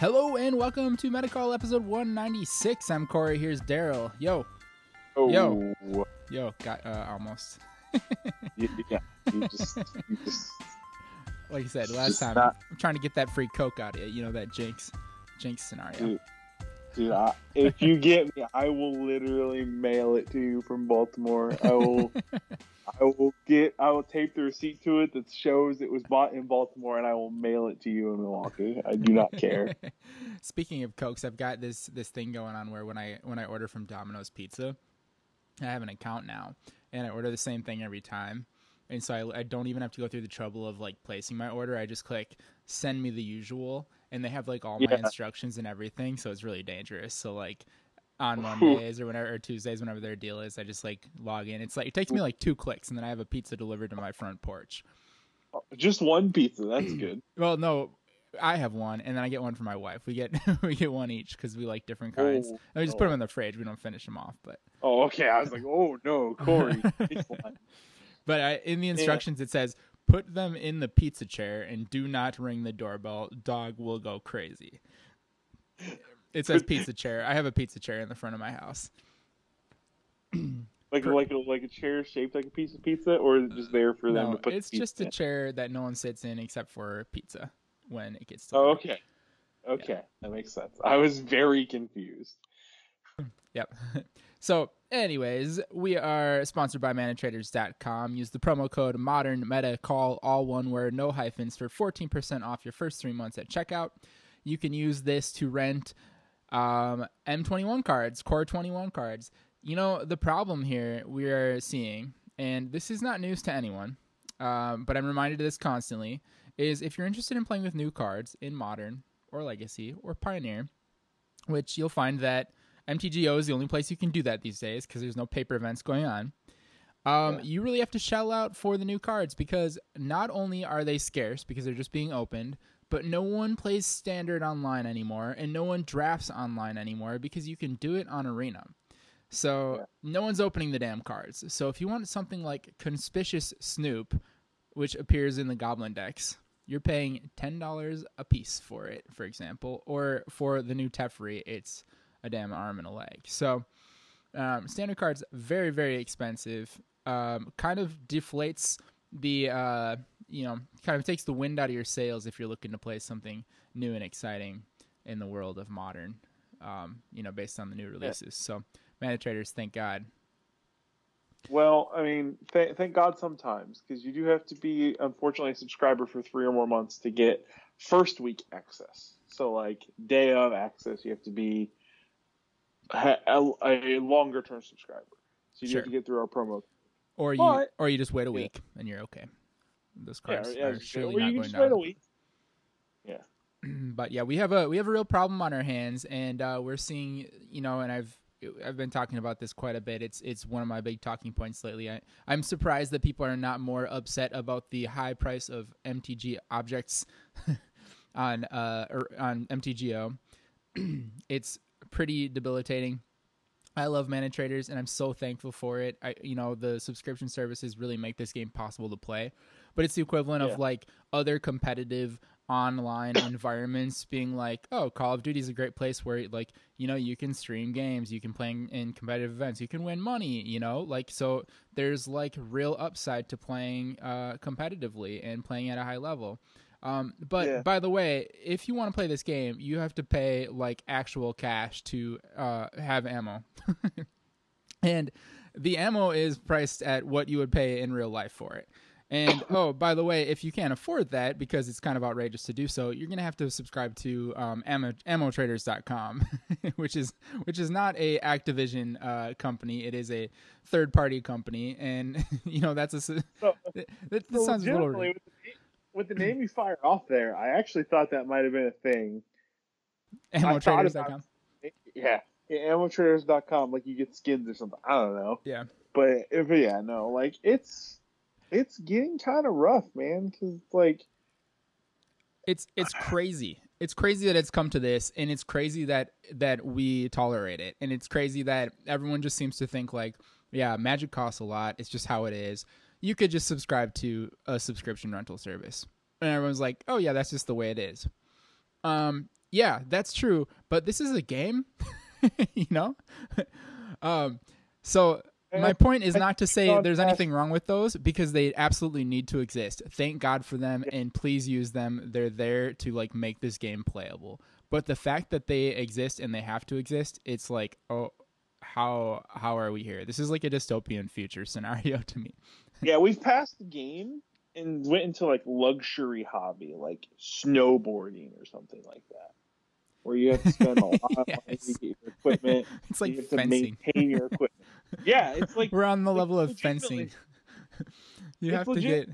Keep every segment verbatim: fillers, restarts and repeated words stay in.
Hello and welcome to Metacall episode one ninety-six. I'm Corey. Here's Daryl. Yo. Oh. Yo. Yo. Got uh, almost. yeah, yeah. You just, you just, like I said last time, not, I'm trying to get that free Coke out of you. You know, that Jinx, Jinx scenario. Dude, dude I, if you get me, I will literally mail it to you from Baltimore. I will. I will get. I will tape the receipt to it that shows it was bought in Baltimore, and I will mail it to you in Milwaukee. I do not care. Speaking of Cokes, I've got this this thing going on where when I when I order from Domino's Pizza, I have an account now, and I order the same thing every time, and so I, I don't even have to go through the trouble of like placing my order. I just click send me the usual, and they have like all my yeah. instructions and everything. So it's really dangerous. So like. On Mondays or whenever or Tuesdays, whenever their deal is, I just like log in. It's like it takes me like two clicks, and then I have a pizza delivered to my front porch. Just one pizza, that's good. Well, no, I have one, and then I get one for my wife. We get we get one each because we like different kinds. Oh, and we just oh. put them in the fridge. We don't finish them off, but. Oh, okay. I was like, oh no, Corey. But I, in the instructions, yeah. It says put them in the pizza chair and do not ring the doorbell. Dog will go crazy. It says pizza chair. I have a pizza chair in the front of my house. like like a, like a chair shaped like a piece of pizza, or is it just there for them no, to put? It's the just a in? chair that no one sits in except for pizza when it gets. Oh, okay, okay, yeah. That makes sense. I was very confused. Yep. So, anyways, we are sponsored by mana traders dot com. Use the promo code modern meta call all one word, no hyphens, for fourteen percent off your first three months at checkout. You can use this to rent. Um, M twenty-one cards, Core twenty-one cards. You know, the problem here we are seeing, and this is not news to anyone, um, but I'm reminded of this constantly, is if you're interested in playing with new cards in Modern or Legacy or Pioneer, which you'll find that M T G O is the only place you can do that these days because there's no paper events going on. Um, yeah. You really have to shell out for the new cards because not only are they scarce because they're just being opened, but no one plays Standard online anymore, and no one drafts online anymore because you can do it on Arena. So yeah. No one's opening the damn cards. So if you want something like Conspicuous Snoop, which appears in the Goblin decks, you're paying ten dollars a piece for it, for example. Or for the new Teferi, it's a damn arm and a leg. So um, Standard cards, very, very expensive. Um, kind of deflates the... Uh, you know, kind of takes the wind out of your sails if you're looking to play something new and exciting in the world of Modern, um, you know, based on the new releases. Yeah. So, Mana Traders, thank God. Well, I mean, th- thank God sometimes, because you do have to be, unfortunately, a subscriber for three or more months to get first week access. So, like, day of access, you have to be a, a longer term subscriber. So, you sure. have to get through our promo. Or you, but, or you just wait a week yeah. and you're okay. Those cards yeah, yeah, are surely well, not you going can just down. wait a week. Yeah. But yeah, we have a we have a real problem on our hands, and uh, we're seeing, you know, and I've I've been talking about this quite a bit. It's it's one of my big talking points lately. I, I'm surprised that people are not more upset about the high price of M T G objects on uh or on M T G O. It's pretty debilitating. I love Mana Traders, and I'm so thankful for it. I, you know, the subscription services really make this game possible to play. But it's the equivalent yeah. of like other competitive online environments being like, oh, Call of Duty is a great place where like, you know, you can stream games, you can play in, in competitive events, you can win money, you know, like, so there's like real upside to playing uh, competitively and playing at a high level. Um, but yeah. by the way, if you want to play this game, you have to pay like actual cash to uh, have ammo. And the ammo is priced at what you would pay in real life for it. And, oh, by the way, if you can't afford that, because it's kind of outrageous to do so, you're going to have to subscribe to um, ammo, ammo traders dot com, which is which is not a Activision uh, company. It is a third-party company. And, you know, that's a... So, that, that so sounds a little... With the, with the name you fired off there, I actually thought that might have been a thing. ammo traders dot com? Yeah. yeah ammo traders dot com, like you get skins or something. I don't know. Yeah. But, if, yeah, no, like, it's... It's getting kind of rough, man, because, like... It's it's crazy. It's crazy that it's come to this, and it's crazy that, that we tolerate it. And it's crazy that everyone just seems to think, like, yeah, Magic costs a lot. It's just how it is. You could just subscribe to a subscription rental service. And everyone's like, oh, yeah, that's just the way it is. Um, Yeah, that's true. But this is a game, you know? um, so my point is not to say there's anything wrong with those, because they absolutely need to exist. Thank God for them, and please use them. They're there to like make this game playable. But the fact that they exist and they have to exist, it's like, oh, how how are we here? This is like a dystopian future scenario to me. Yeah, we've passed the game and went into like luxury hobby, like snowboarding or something like that, where you have to spend a lot of Yes. money to get your equipment. It's like you have fencing. to maintain your equipment. Yeah, it's like we're on the like, level of fencing. You have to get.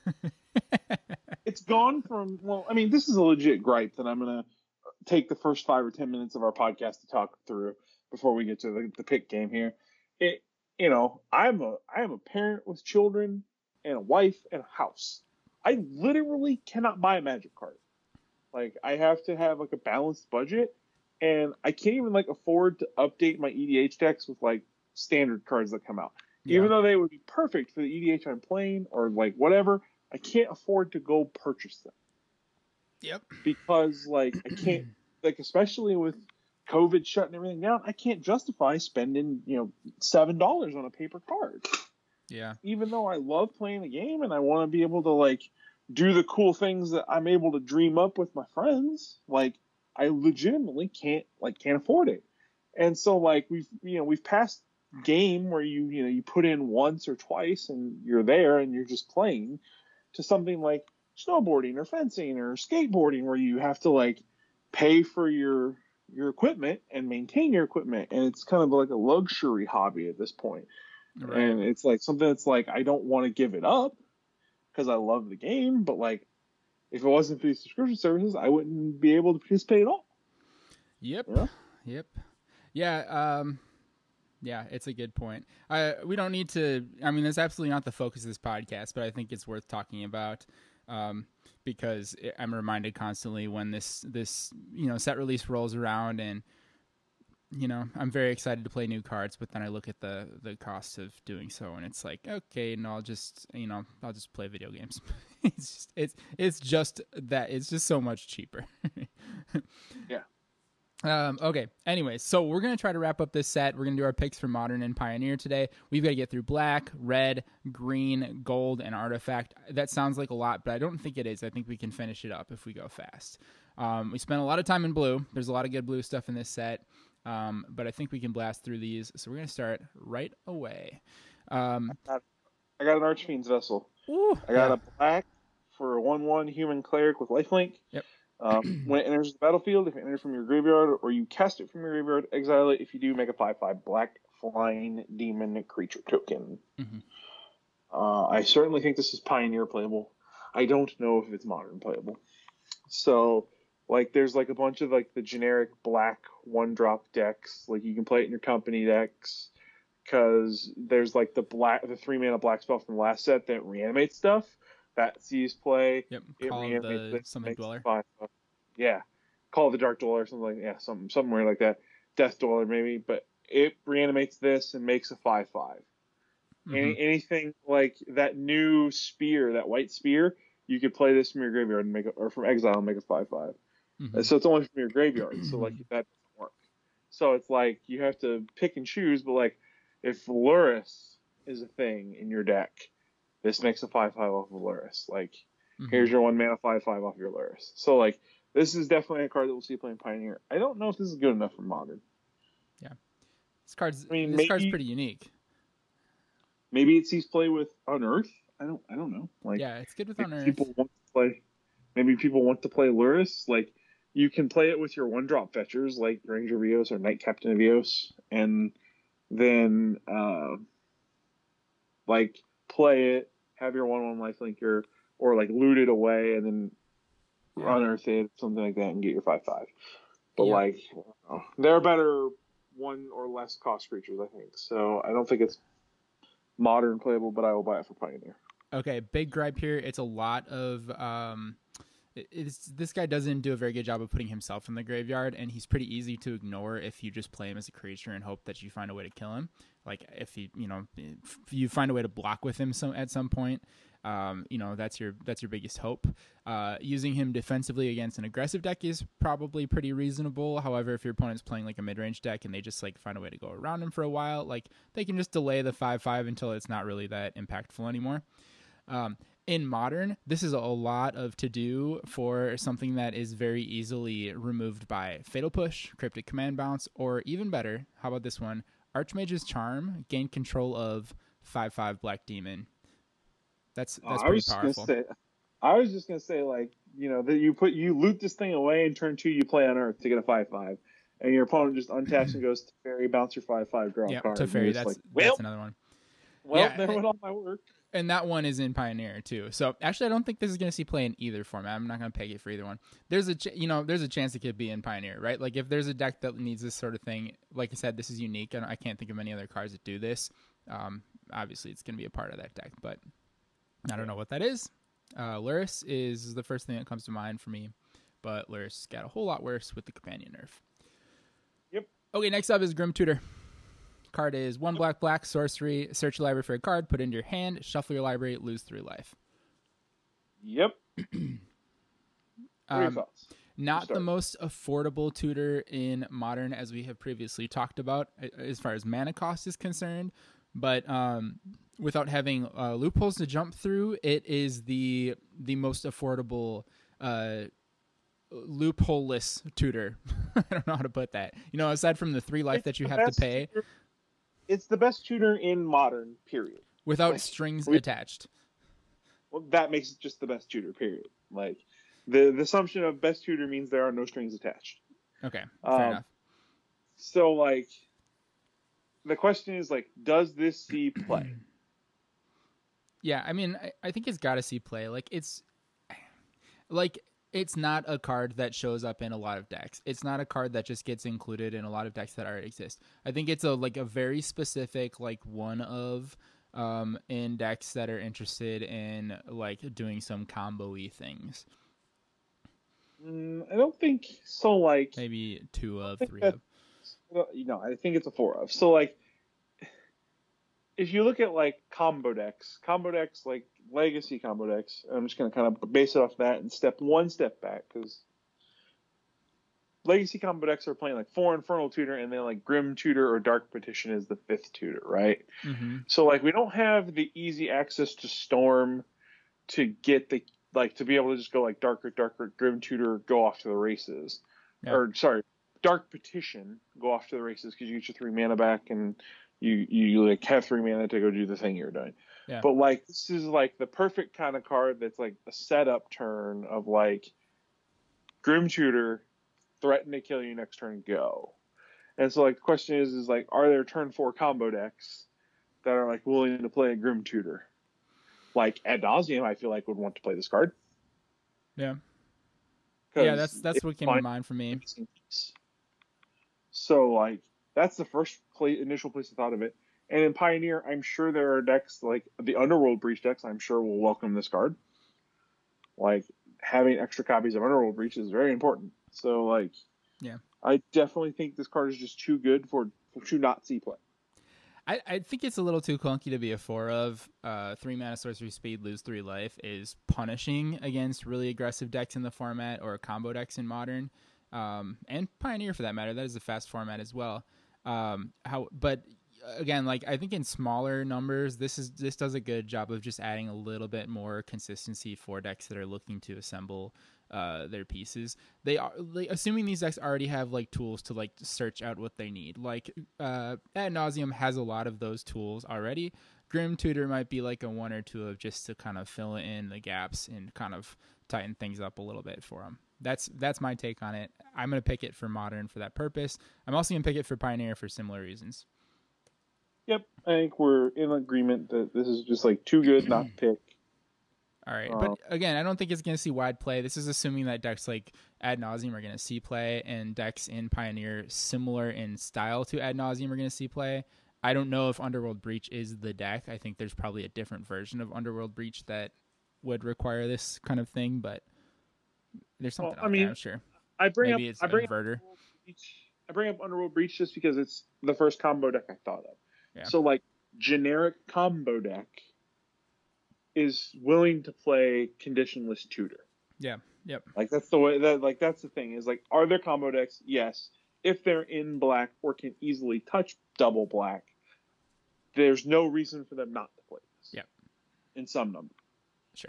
Like, it's gone from well, I mean, this is a legit gripe that I'm gonna take the first five or ten minutes of our podcast to talk through before we get to the, the pick game here. It, you know, I'm a I am a parent with children and a wife and a house. I literally cannot buy a Magic card. Like, I have to have like a balanced budget, and I can't even like afford to update my E D H decks with like standard cards that come out. Yeah. Even though they would be perfect for the E D H I'm playing or like whatever, I can't afford to go purchase them. Yep. Because like I can't, like, especially with COVID shutting everything down, I can't justify spending, you know, seven dollars on a paper card. Yeah. Even though I love playing the game and I want to be able to like do the cool things that I'm able to dream up with my friends, like I legitimately can't like can't afford it. And so like we've you know we've passed game where you you know you put in once or twice and you're there and you're just playing, to something like snowboarding or fencing or skateboarding where you have to like pay for your your equipment and maintain your equipment, and it's kind of like a luxury hobby at this point. Right. And it's like something that's like I don't want to give it up because I love the game, but like if it wasn't for these subscription services, I wouldn't be able to participate at all. Yep. You know? Yep. Yeah. Um, yeah, it's a good point. I we don't need to. I mean, that's absolutely not the focus of this podcast, but I think it's worth talking about um, because it, I'm reminded constantly when this this you know set release rolls around, and you know I'm very excited to play new cards, but then I look at the the cost of doing so, and it's like, okay, no, I'll just you know I'll just play video games. it's just, it's it's just that it's just so much cheaper. Yeah. Um, okay. Anyways, so we're going to try to wrap up this set. We're going to do our picks for Modern and Pioneer today. We've got to get through Black, Red, Green, Gold, and Artifact. That sounds like a lot, but I don't think it is. I think we can finish it up if we go fast. Um, we spent a lot of time in blue. There's a lot of good blue stuff in this set, um, but I think we can blast through these. So we're going to start right away. Um, I got, I got an Archfiend's Vessel. Ooh, I got yeah. a Black for a one one human cleric with lifelink. Yep. Um, when it enters the battlefield, if it enters from your graveyard or you cast it from your graveyard, exile it. If you do, make a five five black flying demon creature token. Mm-hmm. Uh, I certainly think this is Pioneer playable. I don't know if it's Modern playable. So, like, there's like a bunch of like the generic black one drop decks. Like you can play it in your company decks because there's like the black, the three mana black spell from the last set that reanimates stuff. That sees play. Yep. It Call of the something dweller. Five, yeah. Call of the Dark Dweller or something like yeah, something somewhere like that. Death Dweller maybe, but it reanimates this and makes a five five. Mm-hmm. Any, anything like that new spear, that white spear, you could play this from your graveyard and make it, or from exile and make a five five. Mm-hmm. So it's only from your graveyard, so like that doesn't work. So it's like you have to pick and choose, but like if Luris is a thing in your deck, this makes a five five off of Luris. Like, mm-hmm. Here's your one mana five five off your Luris. So, like, this is definitely a card that we'll see playing Pioneer. I don't know if this is good enough for Modern. Yeah. This card's, I mean, this maybe, card's pretty unique. Maybe it sees play with Unearth. I don't I don't know. Like, yeah, it's good with Unearth. People want to play, maybe people want to play Luris. Like, you can play it with your one-drop fetchers, like Ranger of Eos or Knight Captain of Eos, and then, uh, like, play it, have your one one lifelink, your, or like loot it away and then yeah. unearth it, something like that, and get your five five. But yeah. like, uh, there are better one or less cost creatures, I think. So I don't think it's Modern playable, but I will buy it for Pioneer. Okay, big gripe here. It's a lot of um, it's, this guy doesn't do a very good job of putting himself in the graveyard, and he's pretty easy to ignore if you just play him as a creature and hope that you find a way to kill him. Like if you you know if you find a way to block with him some at some point, um, you know that's your that's your biggest hope. Uh, using him defensively against an aggressive deck is probably pretty reasonable. However, if your opponent's playing like a mid range deck and they just like find a way to go around him for a while, like they can just delay the five five until it's not really that impactful anymore. Um, in Modern, this is a lot of to do for something that is very easily removed by Fatal Push, Cryptic Command Bounce, or even better, how about this one? Archmage's Charm, gain control of five five Black Demon. That's that's I pretty was powerful. Gonna say, I was just gonna say, like, you know, that you put you loot this thing away, and turn two you play on Earth to get a five five, and your opponent just untaps and goes to Fairy, bounce your five five, draw Yeah, a card. to Fairy. That's like, that's well, another one. well, Yeah, there and- went all my work. And that one is in Pioneer too. So actually, I don't think this is going to see play in either format. I'm not going to peg it for either one. There's a ch- you know there's a chance it could be in Pioneer, right? Like if there's a deck that needs this sort of thing, like I said, this is unique, and I can't think of any other cards that do this. Um, obviously, it's going to be a part of that deck, but I don't know what that is. Uh, Lurrus is the first thing that comes to mind for me, but Lurrus got a whole lot worse with the Companion nerf. Yep. Okay, next up is Grim Tutor. Card is one black black sorcery. Search your library for a card, put it into your hand, shuffle your library, lose three life. Yep. What are your Um, thoughts? not the Start. most affordable tutor in Modern, as we have previously talked about, a- as far as mana cost is concerned. But um, without having uh, loopholes to jump through, it is the the most affordable uh, loophole-less tutor. I don't know how to put that. You know, aside from the three life It's that you the have to best pay tutor- It's the best tutor in Modern, period. without like, strings we- attached. Well, that makes it just the best tutor, period. Like, the, the assumption of best tutor means there are no strings attached. Okay, fair Um, enough. So, like, the question is, like, does this see play? Yeah, I mean, I, I think it's got to see play. Like it's, like it's not a card that shows up in a lot of decks. It's not a card that just gets included in a lot of decks that already exist. I think it's a like a very specific like one of um in decks that are interested in like doing some combo-y things. Mm, I don't think so. Like, Maybe two of, think three that- of. well, you know, I think it's a four of. So, like, if you look at like combo decks, combo decks like legacy combo decks, I'm just gonna kind of base it off that and step one step back because legacy combo decks are playing like four Infernal Tutor and then like Grim Tutor or Dark Petition is the fifth tutor, right? Mm-hmm. So like we don't have the easy access to Storm to get the like to be able to just go like Darker, Darker, Grim Tutor, go off to the races, Yeah. or sorry, Dark Petition, go off to the races because you get your three mana back and you you like have three mana to go do the thing you're doing. Yeah. But like this is like the perfect kind of card that's like a setup turn of like Grim Tutor, threaten to kill you next turn, go. And so like the question is is like are there turn four combo decks that are like willing to play a Grim Tutor? Like Ad Nauseam, I feel like would want to play this card. Yeah. 'Cause Yeah, that's that's it's what came to fine. mind for me. So like that's the first play, initial place I thought of it. And in Pioneer, I'm sure there are decks like the Underworld Breach decks. I'm sure will welcome this card. Like having extra copies of Underworld Breach is very important. So like, Yeah. I definitely think this card is just too good for, for to not see play. I, I think it's a little too clunky to be a four of. Uh, three mana sorcery speed, lose three life is punishing against really aggressive decks in the format or combo decks in Modern, um, and Pioneer for that matter. That is a fast format as well. Um, how, but again, like I think in smaller numbers, this is this does a good job of just adding a little bit more consistency for decks that are looking to assemble uh their pieces. They are like, assuming these decks already have like tools to like search out what they need. Like uh Ad Nauseam has a lot of those tools already. Grim Tutor might be like a one or two of just to kind of fill in the gaps and kind of tighten things up a little bit for them. That's that's my take on it. I'm gonna pick it for Modern for that purpose. I'm also gonna pick it for Pioneer for similar reasons. Yep, I think we're in agreement that this is just like too good not to pick. All right, Um, but again, I don't think it's going to see wide play. This is assuming that decks like Ad Nauseam are going to see play, and decks in Pioneer similar in style to Ad Nauseam are going to see play. I don't know if Underworld Breach is the deck. I think there's probably a different version of Underworld Breach that would require this kind of thing, but There's something Well, I out there, mean, I'm sure. I bring up Maybe it's I bring up inverter. Underworld Breach. I bring up Underworld Breach just because it's the first combo deck I thought of. Yeah. So like generic combo deck is willing to play conditionless tutor. Yeah. Yep. Like that's the way that like that's the thing is like are there combo decks? Yes. If they're in black or can easily touch double black, there's no reason for them not to play this. Yep. In some number. Sure.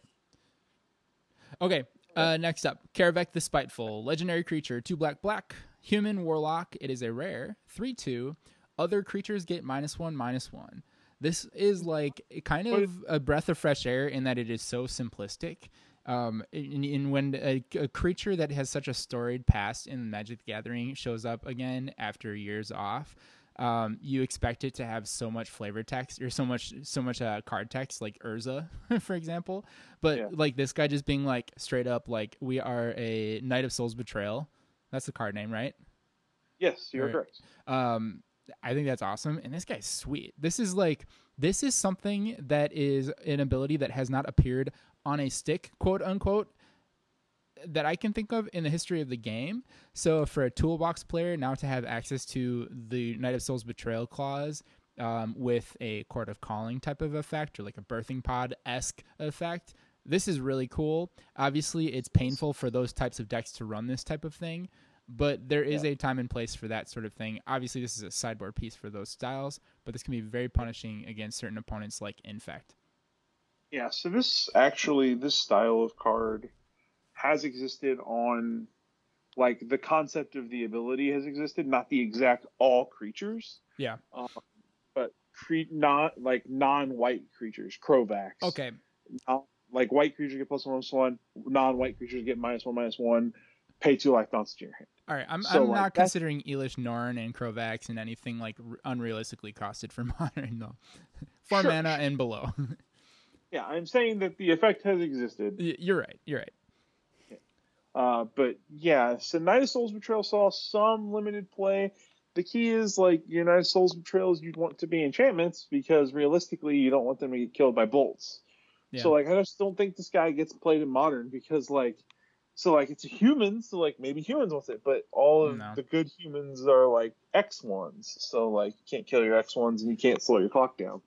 Okay. Uh, next up, Karavek the Spiteful, legendary creature, two black black, human warlock. It is a rare, three two. Other creatures get minus one minus one. This is like kind of a breath of fresh air in that it is so simplistic. Um, in, in when a, a creature that has such a storied past in Magic the Gathering shows up again after years off, um, you expect it to have so much flavor text or so much so much uh, card text, like Urza, for example. But Yeah. like this guy just being like straight up like, we are a Knight of Souls Betrayal. That's the card name, right? Yes, you're Right. correct. Um, I think that's awesome. And this guy's sweet. This is like, this is something that is an ability that has not appeared on a stick, quote unquote, that I can think of in the history of the game. So for a toolbox player now to have access to the Knight of Souls Betrayal clause um, with a Court of Calling type of effect or like a Birthing Pod-esque effect, this is really cool. Obviously, it's painful for those types of decks to run this type of thing, but there is Yeah. a time and place for that sort of thing. Obviously, this is a sideboard piece for those styles, but this can be very punishing against certain opponents like Infect. Yeah, so this actually this style of card has existed on like the concept of the ability has existed, not the exact all creatures. Yeah. Um, but cre- not like non-white creatures, Crovax. Okay. Not, like white creatures get plus one plus one, non-white creatures get minus one minus one. Pay two life bounce to your hand. All right, I'm So, I'm like, not that's- considering Elish Norn and Crovax and anything like r- unrealistically costed for modern though. Four Sure. mana and below. Yeah, I'm saying that the effect has existed. Y- You're right. You're right. Uh, but yeah, so Knight of Souls Betrayal saw some limited play. The key is like your Knight of Souls Betrayals you'd want to be enchantments because realistically you don't want them to get killed by bolts. Yeah. So like I just don't think this guy gets played in modern because like so like it's a human, so like maybe humans wants it, but all of No. the good humans are like X ones. So like you can't kill your X ones and you can't slow your clock down.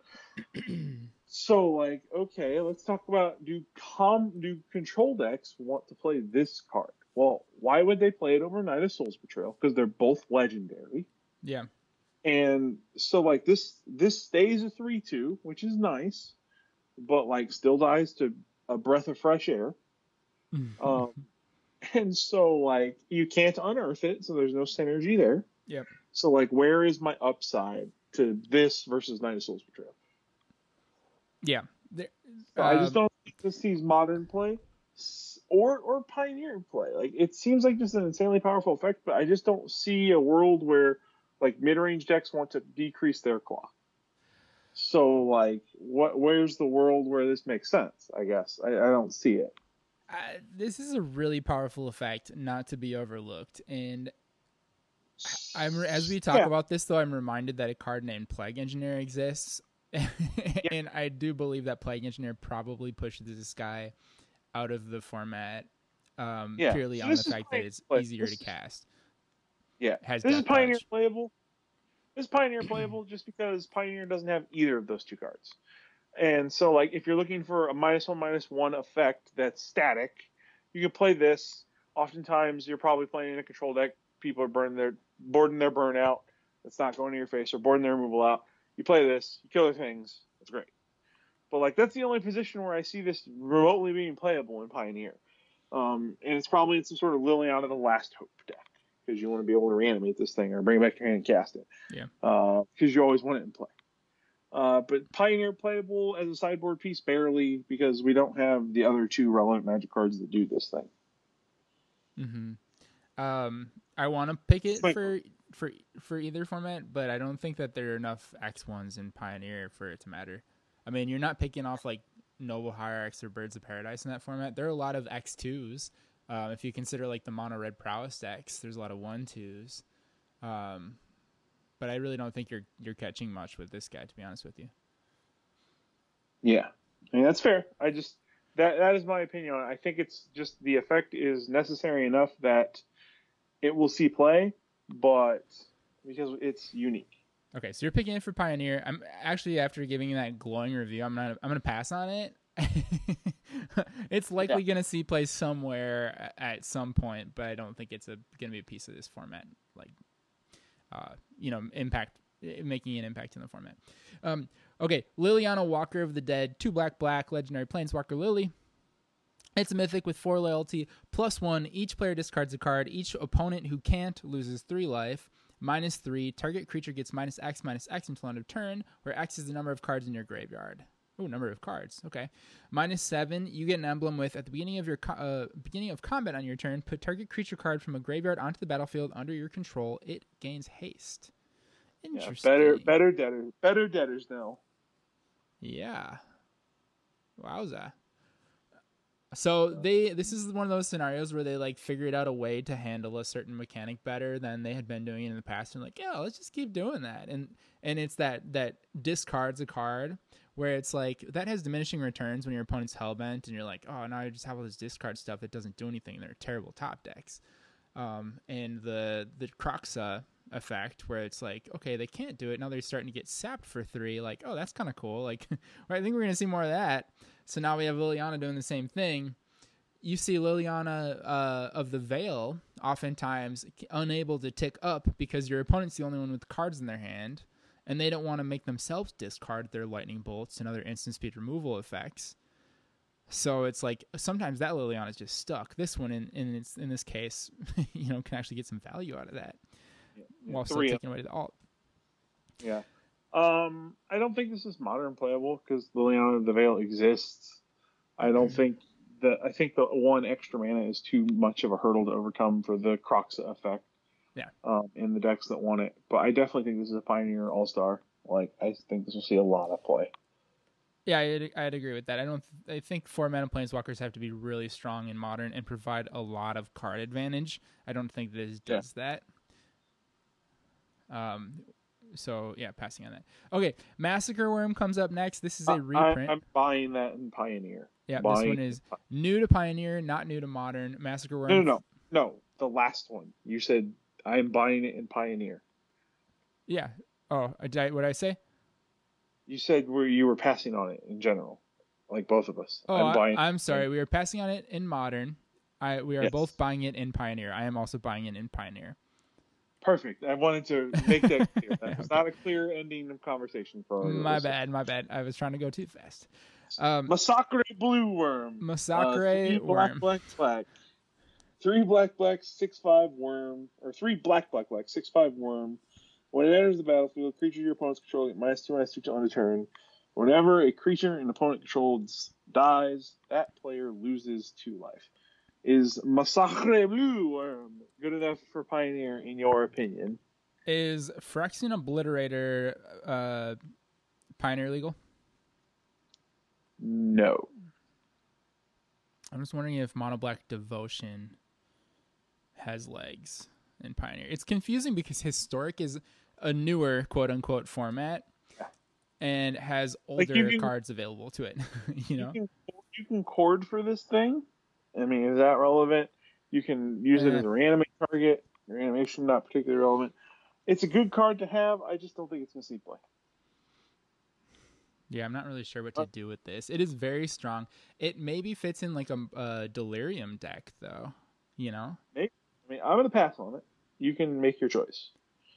So like, okay, let's talk about do com do control decks want to play this card? Well, why would they play it over Knight of Souls Betrayal? Because they're both legendary. Yeah. And so like this this stays a three two, which is nice, but like still dies to a breath of fresh air. Um and so like you can't unearth it, so there's no synergy there. Yep. So like where is my upside to this versus Knight of Souls Betrayal? Yeah. There, So I just um, don't think this sees modern play s- or or pioneer play. Like it seems like just an insanely powerful effect, but I just don't see a world where like mid range decks want to decrease their clock. So like, what? Where's the world where this makes sense? I guess I, I don't see it. uh, this is a really powerful effect not to be overlooked. And I'm as we talk Yeah. about this though, I'm reminded that a card named Plague Engineer exists. And I do believe that Plague Engineer probably pushes this guy out of the format um, Yeah. purely So on the this is fact that Pioneer it's play. easier This to is- cast. Yeah, Has this is Death Pioneer Touch. playable. This is Pioneer playable just because Pioneer doesn't have either of those two cards. And so, like, if you're looking for a minus one, minus one effect that's static, you can play this. Oftentimes, you're probably playing in a control deck. People are burning their boarding their burnout. That's not going to your face, or boarding their removal out. You play this, you kill their things. That's great. But like, that's the only position where I see this remotely being playable in Pioneer. Um, and it's probably in some sort of Liliana the Last Hope deck because you want to be able to reanimate this thing or bring it back to your hand and cast it. Yeah. Because you always want it in play. Uh, but Pioneer playable as a sideboard piece barely because we don't have the other two relevant Magic cards that do this thing. Mm-hmm. Um, I want to pick it Like- for for for either format, but I don't think that there are enough X ones in Pioneer for it to matter. I mean, you're not picking off like Noble Hierarchs or Birds of Paradise in that format. There are a lot of X twos. Um, if you consider like the mono red prowess decks, there's a lot of one twos. Um, but I really don't think you're you're catching much with this guy, to be honest with you. Yeah. I mean, that's fair. I just, that that is my opinion on it. I think it's just the effect is necessary enough that it will see play, but because it's unique. Okay, so you're picking it for Pioneer. I'm actually, after giving you that glowing review, I'm not. I'm gonna pass on it. It's likely Yeah. gonna see play somewhere at some point, but I don't think it's a gonna be a piece of this format. Like, uh, you know, impact making an impact in the format. Um, okay, Liliana Walker of the Dead, two black black legendary planeswalker Lily. It's a mythic with four loyalty, plus one. Each player discards a card. Each opponent who can't loses three life. Minus three. Target creature gets minus X, minus X until end of turn, where X is the number of cards in your graveyard. Oh, number of cards. Okay. Minus seven. You get an emblem with, at the beginning of your co- uh, beginning of combat on your turn, put target creature card from a graveyard onto the battlefield under your control. It gains haste. Interesting. Yeah, better, better debtors, better debtors now. Yeah. Wowza. So they this is one of those scenarios where they like figured out a way to handle a certain mechanic better than they had been doing it in the past, and like, yeah, let's just keep doing that. And and it's that that discards a card where it's like that has diminishing returns when your opponent's hellbent, and you're like, oh, now I just have all this discard stuff that doesn't do anything. They're terrible top decks. Um, and the the Kroxa effect where it's like, okay, they can't do it now, they're starting to get sapped for three, like, oh, that's kind of cool. Like, I think we're gonna see more of that. So now we have Liliana doing the same thing. You see Liliana uh, of the Veil oftentimes unable to tick up because your opponent's the only one with cards in their hand, and they don't want to make themselves discard their lightning bolts and other instant speed removal effects. So it's like sometimes that Liliana is just stuck. This one, in in, its, in this case, you know, can actually get some value out of that, yeah, while still three taking away the alt. Yeah. Um, I don't think this is modern playable because Liliana of the Veil exists. I don't think that. I think the one extra mana is too much of a hurdle to overcome for the Kroxa effect. Yeah. Um, in the decks that want it, but I definitely think this is a Pioneer All Star. Like, I think this will see a lot of play. Yeah, I'd, I'd agree with that. I don't. I think four mana planeswalkers have to be really strong in modern and provide a lot of card advantage. I don't think this does yeah. that. Um. So yeah, passing on that. Okay, Massacre Worm comes up next. This is a reprint. I, I'm buying that in Pioneer. Yeah, buying this one is new to Pioneer, not new to Modern. Massacre Worm. No, no, no, no. The last one. You said I'm buying it in Pioneer. Yeah. Oh, did I, what did I say? You said where you were passing on it in general, like both of us. Oh, I'm buying. I, I'm sorry. We are passing on it in Modern. I we are yes. both buying it in Pioneer. I am also buying it in Pioneer. Perfect. I wanted to make that clear. That was okay. Not a clear ending of conversation for my bad. My bad. I was trying to go too fast. Um, Massacre Blue Worm. Massacre uh, three Worm. Black, black, black. Three black, black, six five worm, or three black, black, black, six five worm. When it enters the battlefield, creature your opponent's control get minus two, minus two on a turn. Whenever a creature an opponent controls dies, that player loses two life. Is Massacre Blue Worm good enough for Pioneer, in your opinion? Is Phyrexian Obliterator uh, Pioneer legal? No. I'm just wondering if Mono Black Devotion has legs in Pioneer. It's confusing because Historic is a newer quote-unquote format yeah. and has older like can, cards available to it. you know, you can, you can cord for this thing. I mean, is that relevant? You can use yeah. it as a reanimate target. Your animation not particularly relevant. It's a good card to have. I just don't think it's going to see play. Yeah, I'm not really sure what to do with this. It is very strong. It maybe fits in like a, a Delirium deck, though. You know? Maybe. I mean, I'm going to pass on it. You can make your choice.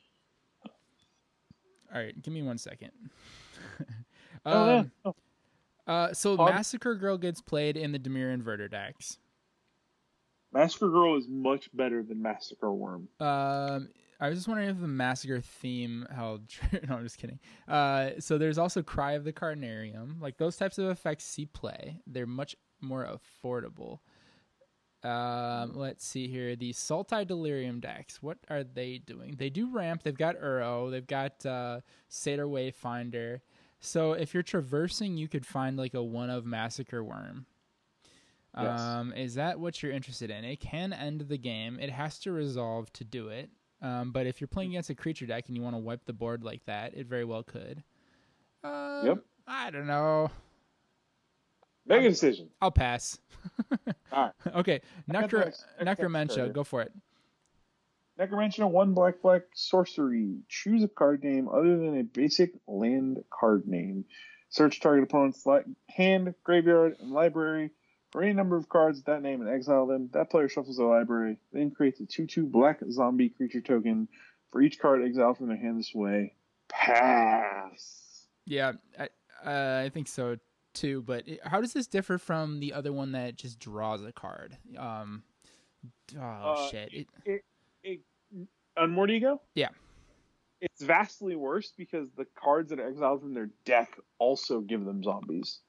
All right, give me one second. um, oh, yeah. oh. Uh, so Pardon? Massacre Girl gets played in the Dimir Inverter decks. Massacre Girl is much better than Massacre Worm. Um, I was just wondering if the Massacre theme held true. No, I'm just kidding. Uh, so there's also Cry of the Carnarium. Like, those types of effects see play. They're much more affordable. Um, let's see here. The Sultai Delirium decks. What are they doing? They do ramp. They've got Uro. They've got uh, Satyr Wayfinder. So if you're traversing, you could find like a one of Massacre Worm. Yes. Um, is that what you're interested in? It can end the game. It has to resolve to do it. Um, but if you're playing against a creature deck and you want to wipe the board like that, it very well could. Uh, yep. I don't know. Make a I'm- decision. I'll pass. All right. Okay, got the Necro next- next Necromentia, card. go for it. Necromancer, one black black sorcery. Choose a card name other than a basic land card name. Search target opponent's li- hand, graveyard, and library for any number of cards with that name and exile them. That player shuffles their library, then creates a two two black zombie creature token for each card exiled from their hand this way. Pass. Yeah, I uh, I think so too. But it, how does this differ from the other one that just draws a card? Um, oh Uh, shit! It, It, it, on Mordigo? Yeah. It's vastly worse because the cards that are exiled from their deck also give them zombies.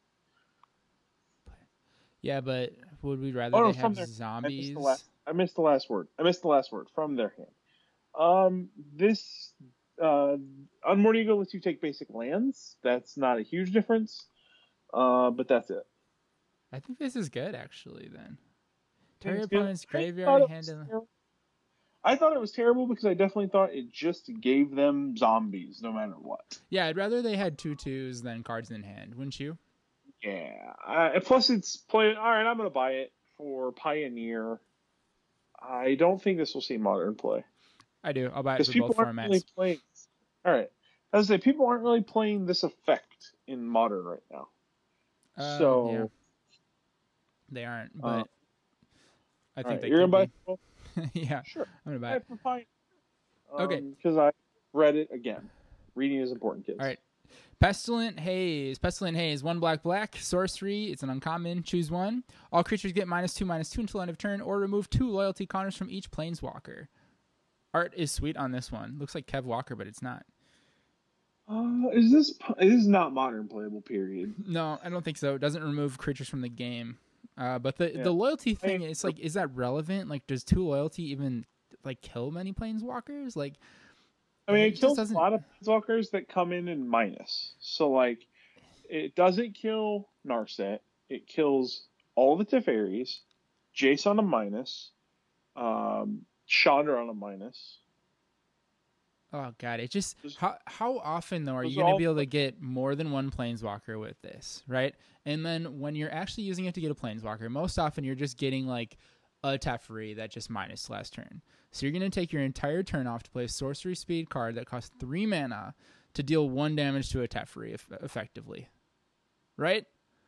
yeah, but would we rather Oh, no, they from have their- zombies? I missed, the last, I missed the last word. I missed the last word. From their hand. Um, this uh, on Mordigo lets you take basic lands. That's not a huge difference, uh, but that's it. I think this is good actually. Then Think target it's good? opponent's I thought graveyard it hand. was in- terrible. I thought it was terrible because I definitely thought it just gave them zombies no matter what. Yeah, I'd rather they had two twos than cards in hand, wouldn't you? Yeah. Uh, plus, it's play. All right, I'm gonna buy it for Pioneer. I don't think this will see modern play I do. I'll buy it because for people both aren't formats. really playing. All right, as I say, people aren't really playing this effect in modern right now. Um, so yeah, they aren't, but Uh, I all think right, they you're could gonna be. buy. Yeah, Sure. I'm gonna buy Buy it. it for Pioneer. Okay. Because I read it again. Reading is important, kids. All right. Pestilent Haze. Pestilent Haze. One black black. Sorcery. It's an uncommon. Choose one. All creatures get minus two, minus two until end of turn, or remove two loyalty counters from each planeswalker. Art is sweet on this one. Looks like Kev Walker, but it's not. Uh, is this this is not modern playable? Period. No, I don't think so. It doesn't remove creatures from the game. Uh, but the Yeah. the loyalty thing, I- it's like, is that relevant? Like, does two loyalty even like kill many planeswalkers? Like, I mean, it it just kills doesn't- a lot of planeswalkers that come in in minus. So, like, it doesn't kill Narset. It kills all the Teferis, Jace on a minus, um, Chandra on a minus. Oh god, it just Those- how how often though are those you are gonna all- be able to get more than one planeswalker with this, right? And then when you're actually using it to get a planeswalker, most often you're just getting like a Teferi that just minus last turn. So you're gonna take your entire turn off to play a sorcery speed card that costs three mana to deal one damage to a Teferi eff- effectively, right?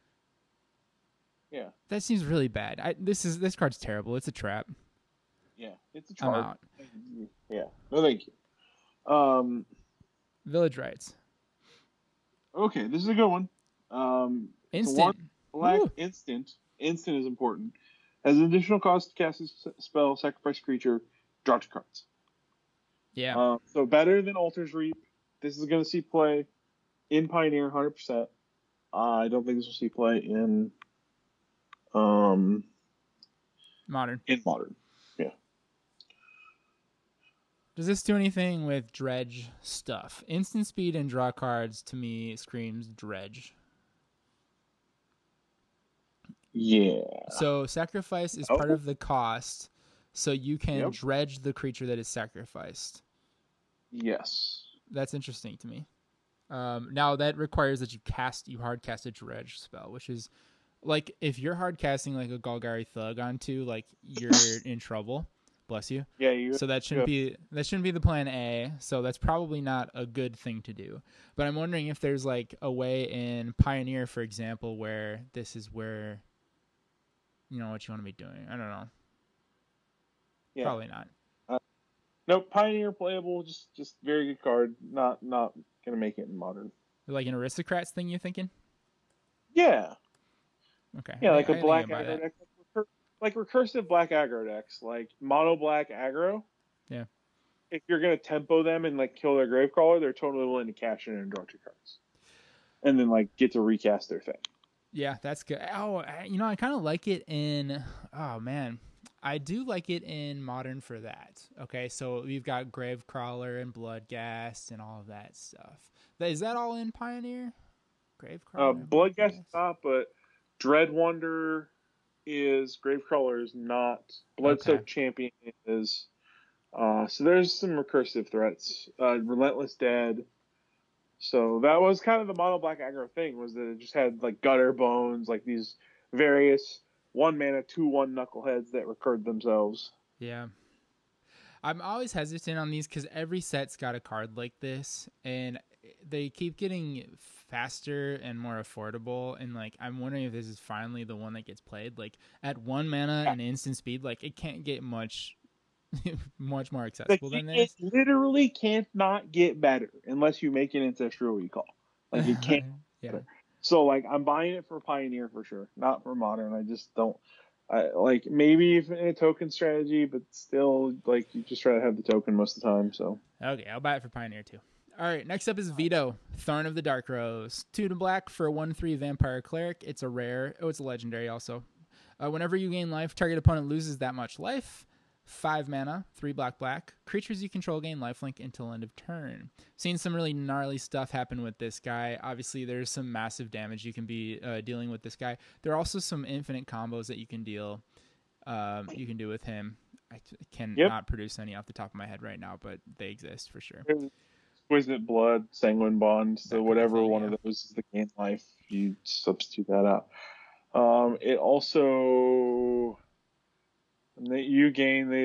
Yeah, That seems really bad. I, this is this card's terrible. It's a trap. yeah, it's a I'm charge. out. Yeah, no, thank you. Um, Village Rights. okay, this is a good one. Um, it's a one Instant. black Woo. instant. Instant is important. Has an additional cost to cast a s- spell, sacrifice creature, draw two cards. Yeah. Uh, so better than Altar's Reap. This is going to see play in Pioneer, one hundred percent. Uh, I don't think this will see play in um Modern. in Modern. Does this do anything with dredge stuff? Instant speed and draw cards to me screams dredge. Yeah. So sacrifice is Oh. part of the cost, so you can Yep. dredge the creature that is sacrificed. Yes. That's interesting to me. Um, now that requires that you cast you hard cast a dredge spell, which is like if you're hard casting like a Golgari Thug onto, like you're in trouble. Bless you. Yeah. You. So that shouldn't be that shouldn't be the plan A. So that's probably not a good thing to do. But I'm wondering if there's like a way in Pioneer, for example, where this is where you know what you want to be doing. I don't know. Yeah. Probably not. Nope. Pioneer playable. Just just very good card. Not not gonna make it in Modern. Like an aristocrats thing, you thinking? Yeah. Okay. Yeah, I like think- a I think black I buy aggro that. deck, like recur- like recursive black aggro decks, like mono black aggro. Yeah. If you're gonna tempo them and like kill their Gravecrawler, they're totally willing to cash in and draw two cards, and then like get to recast their thing. Yeah, that's good. Oh, I- you know, I kind of like it in. Oh man, I do like it in Modern for that. Okay, so we've got Gravecrawler and Bloodghast and all of that stuff. Is that all in Pioneer? Gravecrawler. Uh, and Bloodghast is not, but Dreadwonder is. Gravecrawler is not. Bloodsoaked Champion is. Uh, so there's some recursive threats. Uh, Relentless Dead. So that was kind of the mono black aggro thing, was that it just had like gutter bones, like these various one mana two one knuckleheads that recurred themselves. Yeah. I'm always hesitant on these because every set's got a card like this, and they keep getting faster and more affordable. And like, I'm wondering if this is finally the one that gets played. Like at one mana and instant speed, like it can't get much, much more accessible Like, than it, this. it literally can't not get better unless you make an ancestral recall. Like it can't. Yeah. Better. So like, I'm buying it for Pioneer for sure, not for Modern. I just don't. I, like maybe if in a token strategy, but still, like you just try to have the token most of the time. So okay, I'll buy it for Pioneer too. All right, next up is Vito, Thorn of the Dark Rose, two to black for a one three Vampire Cleric. It's a rare. Oh, it's a legendary also. Uh, whenever you gain life, target opponent loses that much life. Five mana, three black black. Creatures you control gain lifelink until end of turn. Seen some really gnarly stuff happen with this guy. Obviously, there's some massive damage you can be uh, dealing with this guy. There are also some infinite combos that you can deal. Um, you can do with him. I cannot yep. produce any off the top of my head right now, but they exist for sure. Exquisite Blood, Sanguine Bond, so whatever thing, one yeah. of those is the gain life, you substitute that out. Um, it also, you gain, they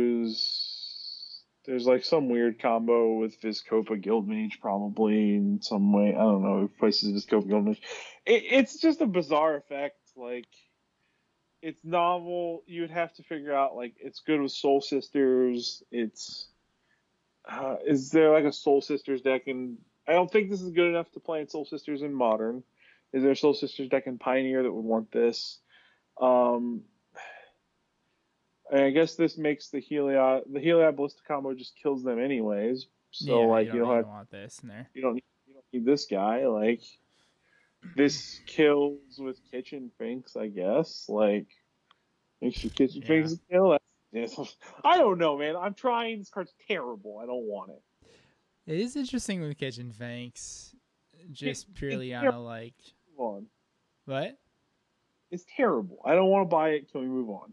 lose. There's like some weird combo with Vizkopa Guildmage probably in some way. I don't know if places Vizkopa Guildmage. It, it's just a bizarre effect. Like, it's novel. You would have to figure out, like, it's good with Soul Sisters. It's uh, is there like a Soul Sisters deck in? I don't think this is good enough to play in Soul Sisters in Modern. Is there a Soul Sisters deck in Pioneer that would want this? Um, and I guess this makes the Heliod the Heliod Ballista combo just kills them anyways. So yeah, like you you don't, don't, you have, don't want this in there. You don't need, you don't need this guy. Like this kills with Kitchen Finks, I guess. Like makes your Kitchen yeah. Finks kill. That's, I don't know, man. I'm trying. This card's terrible. I don't want it. It is interesting with Kitchen Finks, just it, purely on a like. Move on. What? It's terrible. I don't want to buy it. Can we move on?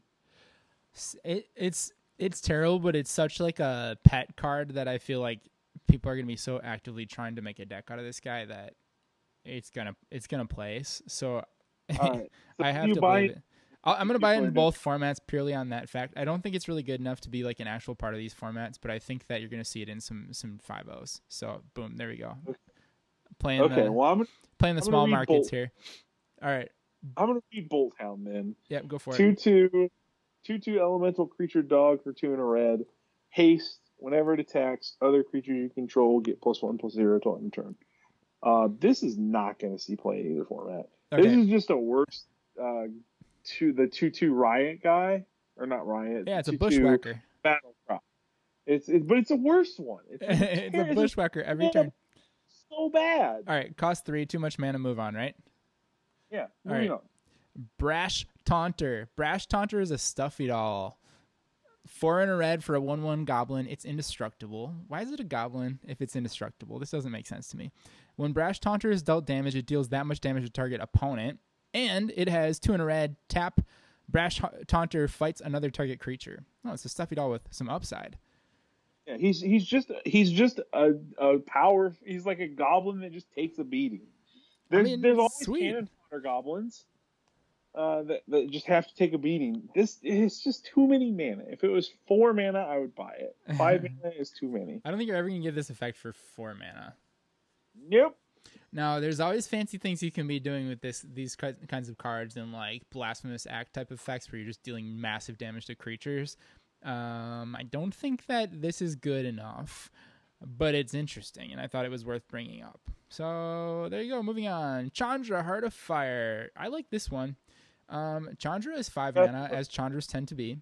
It it's it's terrible, but it's such like a pet card that I feel like people are gonna be so actively trying to make a deck out of this guy that it's gonna it's gonna place. So, right. so I have to buy it. I'm gonna buy it in both formats purely on that fact. I don't think it's really good enough to be like an actual part of these formats, but I think that you're gonna see it in some some five ohs. So boom, there we go. Okay. Playing okay, the well, I'm gonna, playing the I'm small markets Bolt. here. All right, I'm gonna read Bolt Hound then. Yep, go for two, it. Two two, two two elemental creature dog for two and a red. Haste. Whenever it attacks, other creatures you control get plus one plus zero to end turn. Uh, this is not gonna see play in either format. Okay. This is just a worse. Uh, to the two two Riot guy, or not Riot. Yeah, it's a two two bushwhacker. Battle Cry. It's it, but it's a worse one. It's, it's a bushwhacker every it's turn. So bad. All right, cost three, too much mana, move on, right? Yeah. All right. On. Brash Taunter. Brash Taunter is a stuffy doll. Four and a red for a one one goblin. It's indestructible. Why is it a goblin if it's indestructible? This doesn't make sense to me. When Brash Taunter is dealt damage, it deals that much damage to target opponent. And it has two in a red. Tap. Brash Taunter fights another target creature. Oh, it's a stuffy doll with some upside. Yeah, he's he's just he's just a, a power. He's like a goblin that just takes a beating. There's I mean, there's always sweet. cannon fodder goblins uh, that that just have to take a beating. This is just too many mana. If it was four mana, I would buy it. Five mana is too many. I don't think you're ever gonna get this effect for four mana. Yep. Now, there's always fancy things you can be doing with this these kinds of cards and like Blasphemous Act type effects where you're just dealing massive damage to creatures. Um, I don't think that this is good enough, but it's interesting, and I thought it was worth bringing up. So there you go. Moving on. Chandra, Heart of Fire. I like this one. Um, Chandra is five mana, as Chandras tend to be.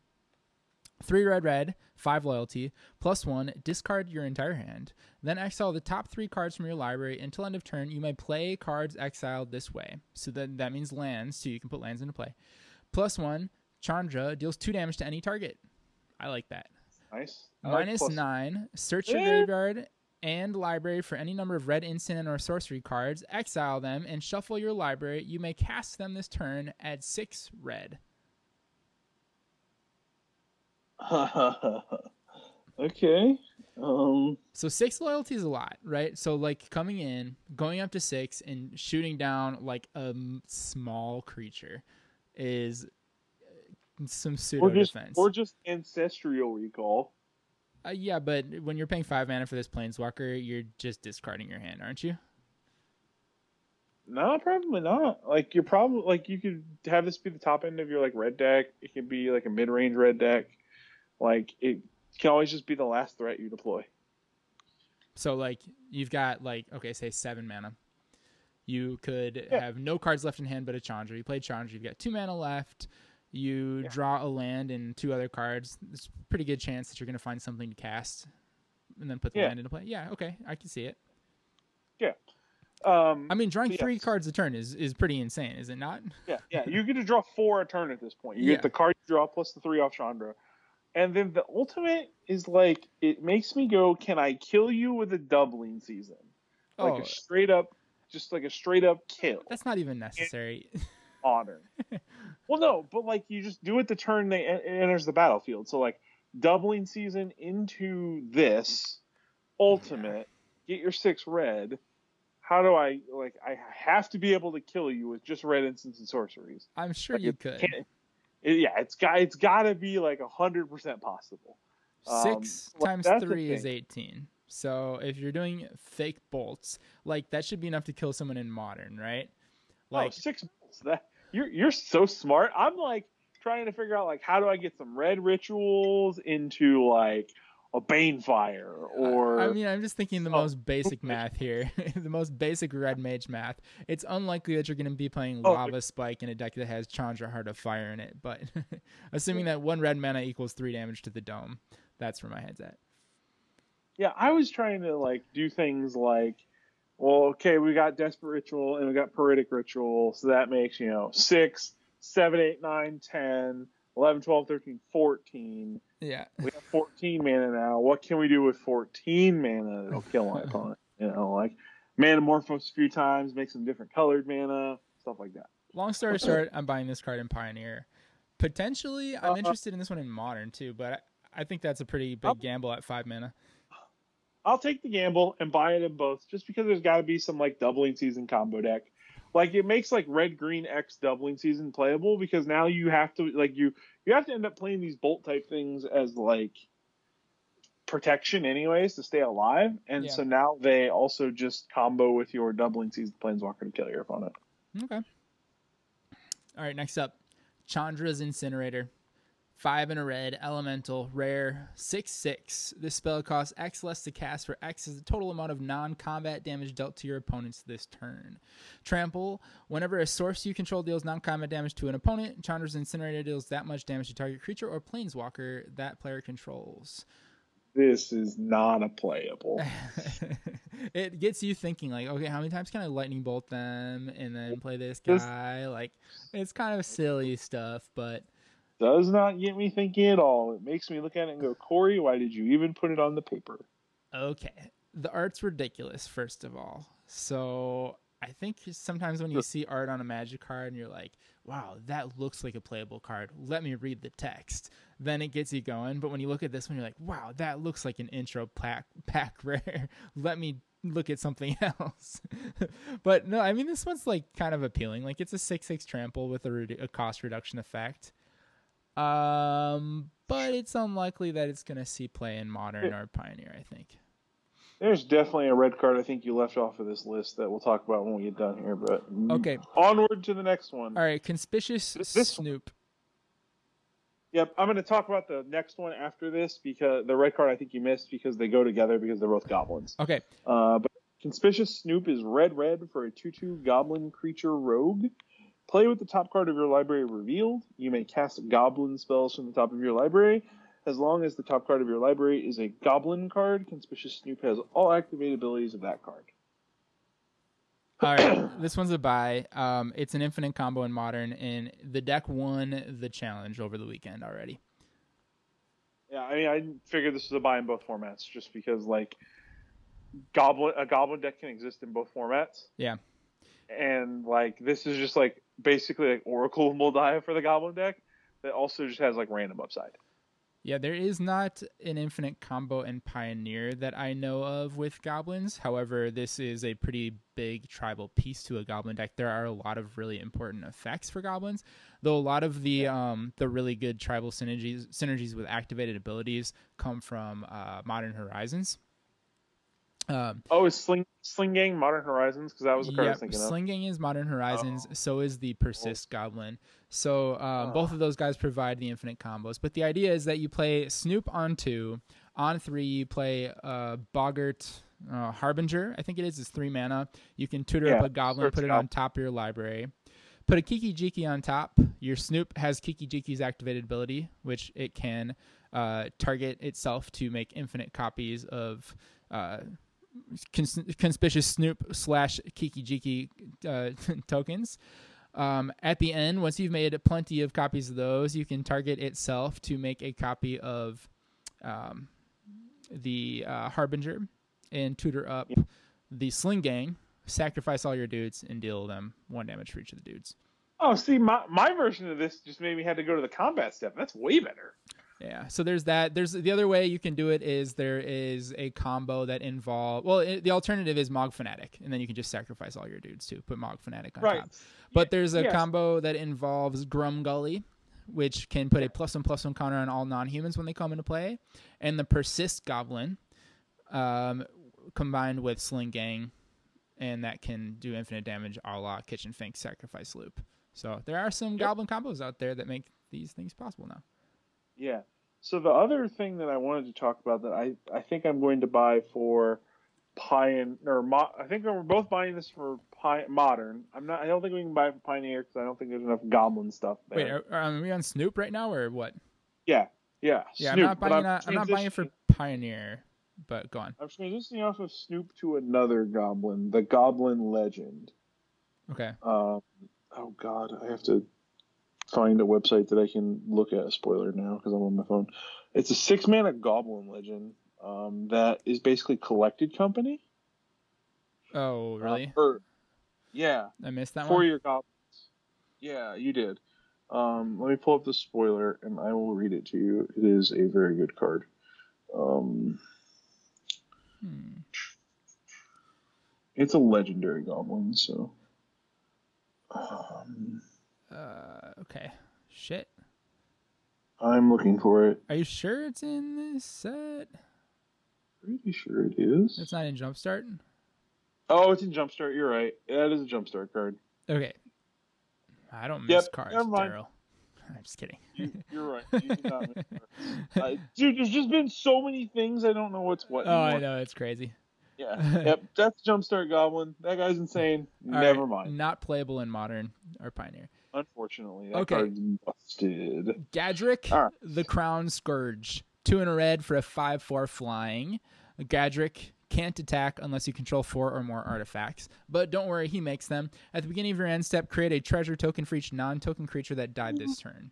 Three red, red, five loyalty, plus one, discard your entire hand. Then exile the top three cards from your library. Until end of turn, you may play cards exiled this way. So that, that means lands, so you can put lands into play. Plus one, Chandra deals two damage to any target. I like that. Nice. Minus like nine, search your graveyard and library for any number of red instant or sorcery cards. Exile them and shuffle your library. You may cast them this turn at six red. Okay. Um. So six loyalty is a lot, right? So like coming in, going up to six, and shooting down like a m- small creature is some Or pseudo just defense. or just ancestral recall. Uh, yeah, but when you're paying five mana for this planeswalker, you're just discarding your hand, aren't you? No, probably not. Like you're probably like you could have this be the top end of your like red deck. It could be like a mid range red deck. Like it can always just be the last threat you deploy. So like you've got like okay, say seven mana. You could Yeah, have no cards left in hand but a Chandra. You play Chandra. You've got two mana left. You yeah, draw a land and two other cards. There's a pretty good chance that you're going to find something to cast and then put the yeah, land into play. Yeah, okay, I can see it. yeah. Um, I mean, drawing so three yes, cards a turn is, is pretty insane, is it not? yeah, yeah. You get to draw four a turn at this point. You get Yeah. the card you draw plus the three off Chandra, and then the ultimate is like it makes me go, can I kill you with a doubling season? Like a Oh, straight up, just like a straight up kill. that's not even In necessary. modern. Well, no, but like you just do it the turn they it enters the battlefield. So like doubling season into this Yeah, ultimate, get your six red. How do I like? I have to be able to kill you with just red instants and sorceries. I'm sure Like you it could. can't. It, yeah, it's got it's got to be like a hundred percent possible. Um, Six like times that's the three is thing. eighteen. So if you're doing fake bolts, like that should be enough to kill someone in modern, right? Oh, Like, six bolts. That you're you're so smart. I'm like trying to figure out like how do I get some red rituals into like a Banefire I, I or mean, I'm just thinking the some. most basic math here, the most basic red mage math. It's unlikely that you're going to be playing Oh, Lava Spike in a deck that has Chandra Heart of Fire in it, but assuming that one red mana equals three damage to the dome, that's where my head's at. yeah. I was trying to like do things like, well, okay, we got Desperate Ritual and we got Peritic Ritual, so that makes you know six, seven, eight, nine, ten, eleven, twelve, thirteen, fourteen. Yeah. We have fourteen mana now. What can we do with fourteen mana that'll kill my opponent? You know, like Manamorphose a few times, make some different colored mana, stuff like that. Long story short, I'm buying this card in Pioneer. Potentially, I'm Uh, interested in this one in Modern too, but I, I think that's a pretty I'll, big gamble at five mana. I'll take the gamble and buy it in both, just because there's got to be some like doubling season combo deck. Like it makes like red green X doubling season playable because now you have to like you you have to end up playing these bolt type things as like protection anyways to stay alive, and Yeah. so now they also just combo with your doubling season planeswalker to kill your opponent. Okay. All right. Next up, Chandra's Incinerator. Five in a red, elemental, rare, six six. This spell costs X less to cast, where X is the total amount of non-combat damage dealt to your opponents this turn. Trample. Whenever a source you control deals non-combat damage to an opponent, Chandra's Incinerator deals that much damage to target creature or planeswalker that player controls. This is not a playable. It gets you thinking, like, okay, how many times can I lightning bolt them and then play this This guy? Like, it's kind of silly stuff, but does not get me thinking at all. It makes me look at it and go, Corey, why did you even put it on the paper? okay. The art's ridiculous, first of all. So I think sometimes when you see art on a magic card and you're like, wow, that looks like a playable card. Let me read the text. Then it gets you going. But when you look at this one, you're like, wow, that looks like an intro pack, pack rare. Let me look at something else. But no, I mean, this one's like kind of appealing. Like it's a six six trample with a, redu- a cost reduction effect. Um, but it's unlikely that it's going to see play in Modern or Pioneer, I think. There's definitely a red card I think you left off of this list that we'll talk about when we get done here. But Okay. onward to the next one. All right, Conspicuous This Snoop. Yep, I'm going to talk about the next one after this because the red card I think you missed because they go together because they're both goblins. Okay. Uh, but Conspicuous Snoop is red red for a two two goblin creature rogue. Play with the top card of your library revealed. You may cast goblin spells from the top of your library. As long as the top card of your library is a goblin card, Conspicuous Snoop has all activated abilities of that card. All right, this one's a buy. Um, it's an infinite combo in Modern, and the deck won the challenge over the weekend already. Yeah, I mean, I figured this was a buy in both formats just because, like, goblin a goblin deck can exist in both formats. Yeah. And, like, this is just, like, basically like Oracle of Moldiah for the goblin deck that also just has, like, random upside. Yeah, there is not an infinite combo in Pioneer that I know of with goblins. However, this is a pretty big tribal piece to a goblin deck. There are a lot of really important effects for goblins, though a lot of the Yeah. um, the really good tribal synergies synergies with activated abilities come from uh, Modern Horizons. Um, Oh, is Sling Sling Gang Modern Horizons? Because that was the card I was Yep, thinking of. Slinging is Modern Horizons. Oh, So is the well, Persist Goblin. So um, both ah, of those guys provide the infinite combos. But the idea is that you play Snoop on two, on three you play uh, Boggart uh, Harbinger. I think it is. It's three mana. You can tutor up yeah, a Goblin, search put it out. on top of your library. Put a Kiki Jiki on top. Your Snoop has Kiki Jiki's activated ability, which it can uh, target itself to make infinite copies of. Uh, Cons- conspicuous Snoop slash Kiki Jiki uh, tokens. Um, at the end, once you've made plenty of copies of those, you can target itself to make a copy of um, the uh, Harbinger and tutor up Yeah. the Sling Gang, sacrifice all your dudes, and deal them one damage for each of the dudes. Oh, see, my my version of this just made me had to go to the combat step. That's way better. Yeah, so there's that. There's the other way you can do it is there is a combo that involve. Well, it, the alternative is Mog Fanatic, and then you can just sacrifice all your dudes too. Put Mog Fanatic on Right. top. But Yeah, there's a yes. combo that involves Grum Gully, which can put a plus one plus one counter on all non-humans when they come into play, and the Persist Goblin, um, combined with Sling Gang, and that can do infinite damage a la Kitchen Fink Sacrifice Loop. So there are some Yep. Goblin combos out there that make these things possible now. Yeah. So the other thing that I wanted to talk about that I, I think I'm going to buy for Pioneer, or Mo, I think we're both buying this for Pi, Modern. I'm not. I don't think we can buy it for Pioneer because I don't think there's enough Goblin stuff there. Wait, are, are we on Snoop right now or what? Yeah. Yeah. Yeah, Snoop, I'm not but buying. I'm, I'm not buying it for transitioning- Pioneer, but go on. I'm transitioning off of Snoop to another Goblin, the Goblin Legend. Okay. Um. Oh God, I have to find a website that I can look at a spoiler now because I'm on my phone. It's a six mana Goblin Legend um, that is basically collected company. Oh, really? Uh, or, yeah, I missed that for one. your goblins. Yeah, you did. Um, let me pull up the spoiler and I will read it to you. It is a very good card. Um, Hmm. it's a legendary goblin, so. Um, Uh. Okay. Shit. I'm looking for it. Are you sure it's in this set? Pretty sure it is. It's not in Jumpstart. Oh, it's in Jumpstart. You're right. Yeah, it is a Jumpstart card. Okay. I don't miss Yep, cards, never mind. Daryl. I'm just kidding. You, you're right. You did not miss cards. Uh, dude, there's just been so many things I don't know what's what Oh, anymore. I know, it's crazy. Yeah. Yep. That's Jumpstart Goblin. That guy's insane. All Never right, mind. Not playable in Modern or Pioneer. Unfortunately, that Okay. card's busted. Gadrick, All right. the Crown Scourge. Two in a red for a five four flying. Gadrick can't attack unless you control four or more artifacts. But don't worry, he makes them. At the beginning of your end step, create a treasure token for each non-token creature that died this turn.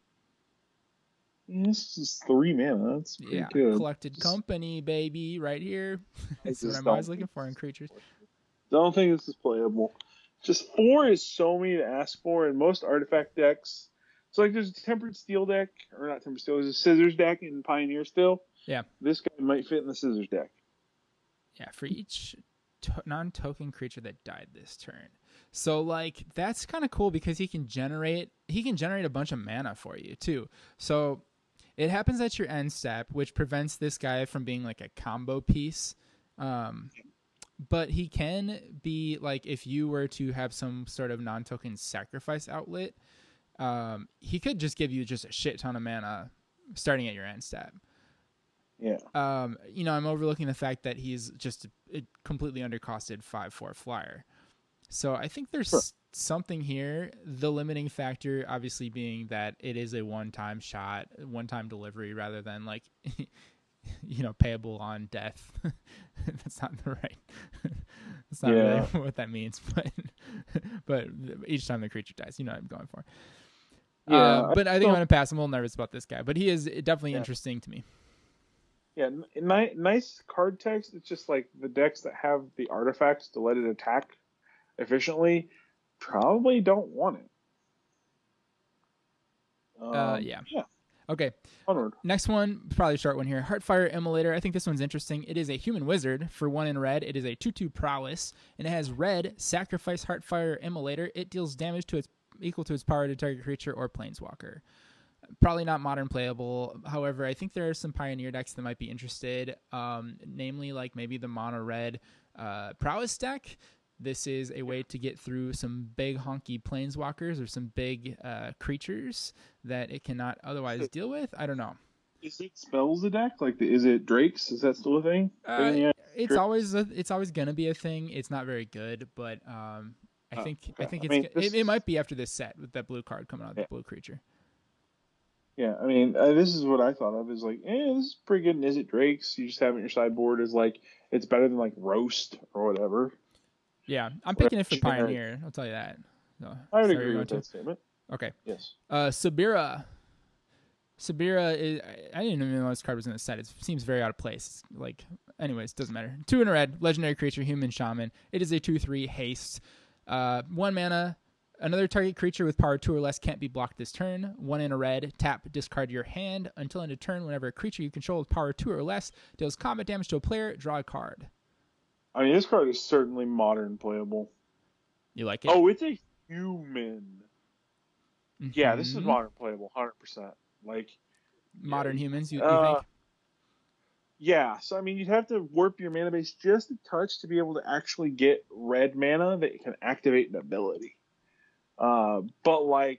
Yeah, this is three mana. That's pretty Yeah, good. collected Just- company, baby, right here. I That's what just I'm don't always looking think for in this is creatures. Don't think this is playable. Just four is so many to ask for in most artifact decks. So like there's a Tempered Steel deck, or not Tempered Steel, there's a Scissors deck in Pioneer still. Yeah. This guy might fit in the Scissors deck. Yeah, for each to- non-token creature that died this turn. So like that's kind of cool because he can generate he can generate a bunch of mana for you too. So it happens at your end step, which prevents this guy from being like a combo piece. Um, but he can be like if you were to have some sort of non-token sacrifice outlet, um, he could just give you just a shit ton of mana starting at your end step. Yeah. Um, you know, I'm overlooking the fact that he's just a, a completely undercosted five four flyer. So I think there's Sure. something here. The limiting factor, obviously, being that it is a one-time shot, one-time delivery, rather than like, you know, payable on death. That's not the right. That's not Yeah. really what that means. But but each time the creature dies, you know what I'm going for. Yeah, Uh, but I, I think I'm don't- gonna pass. I'm a little nervous about this guy, but he is definitely Yeah. interesting to me. Yeah, n- ni- nice card text. It's just like the decks that have the artifacts to let it attack efficiently probably don't want it. Um, Uh, yeah. Yeah. Okay. Onward. Next one, probably a short one here. Heartfire Immolator. I think this one's interesting. It is a human wizard for one in red. It is a two two prowess, and it has red, sacrifice Heartfire Immolator. It deals damage to its equal to its power to target creature or planeswalker. Probably not modern playable. However, I think there are some Pioneer decks that might be interested, um, namely like maybe the mono red uh, prowess deck. This is a way to get through some big honky planeswalkers or some big uh, creatures that it cannot otherwise deal with. I don't know. Is it spells the deck? Like, the, is it Drakes? Is that still a thing? Uh, yeah, it's Drakes? always a, it's always gonna be a thing. It's not very good, but um, I think oh, okay. I think it's I mean, this... it, it might be after this set with that blue card coming out, yeah. the blue creature. Yeah, I mean, uh, this is what I thought of is like, eh, this is pretty good. And is it Drakes? You just have it in your sideboard as like it's better than like Roast or whatever. Yeah, I'm picking it for Pioneer. I'll tell you that. So, I would agree with that statement. Okay. Yes. Uh, Sabira. Sabira is. I didn't even know this card was in the set. It seems very out of place. Like, anyways, doesn't matter. Two in a red, legendary creature, human shaman. It is a two three haste. Uh, one mana. Another target creature with power two or less can't be blocked this turn. One in a red, tap, discard your hand until end of turn. Whenever a creature you control with power two or less deals combat damage to a player, draw a card. I mean, this card is certainly modern playable. You like it? Oh, it's a human. Mm-hmm. Yeah, this is modern playable, one hundred percent. Like modern yeah, humans, you, you uh, think? Yeah, so I mean, you'd have to warp your mana base just a touch to be able to actually get red mana that can activate an ability. Uh, but like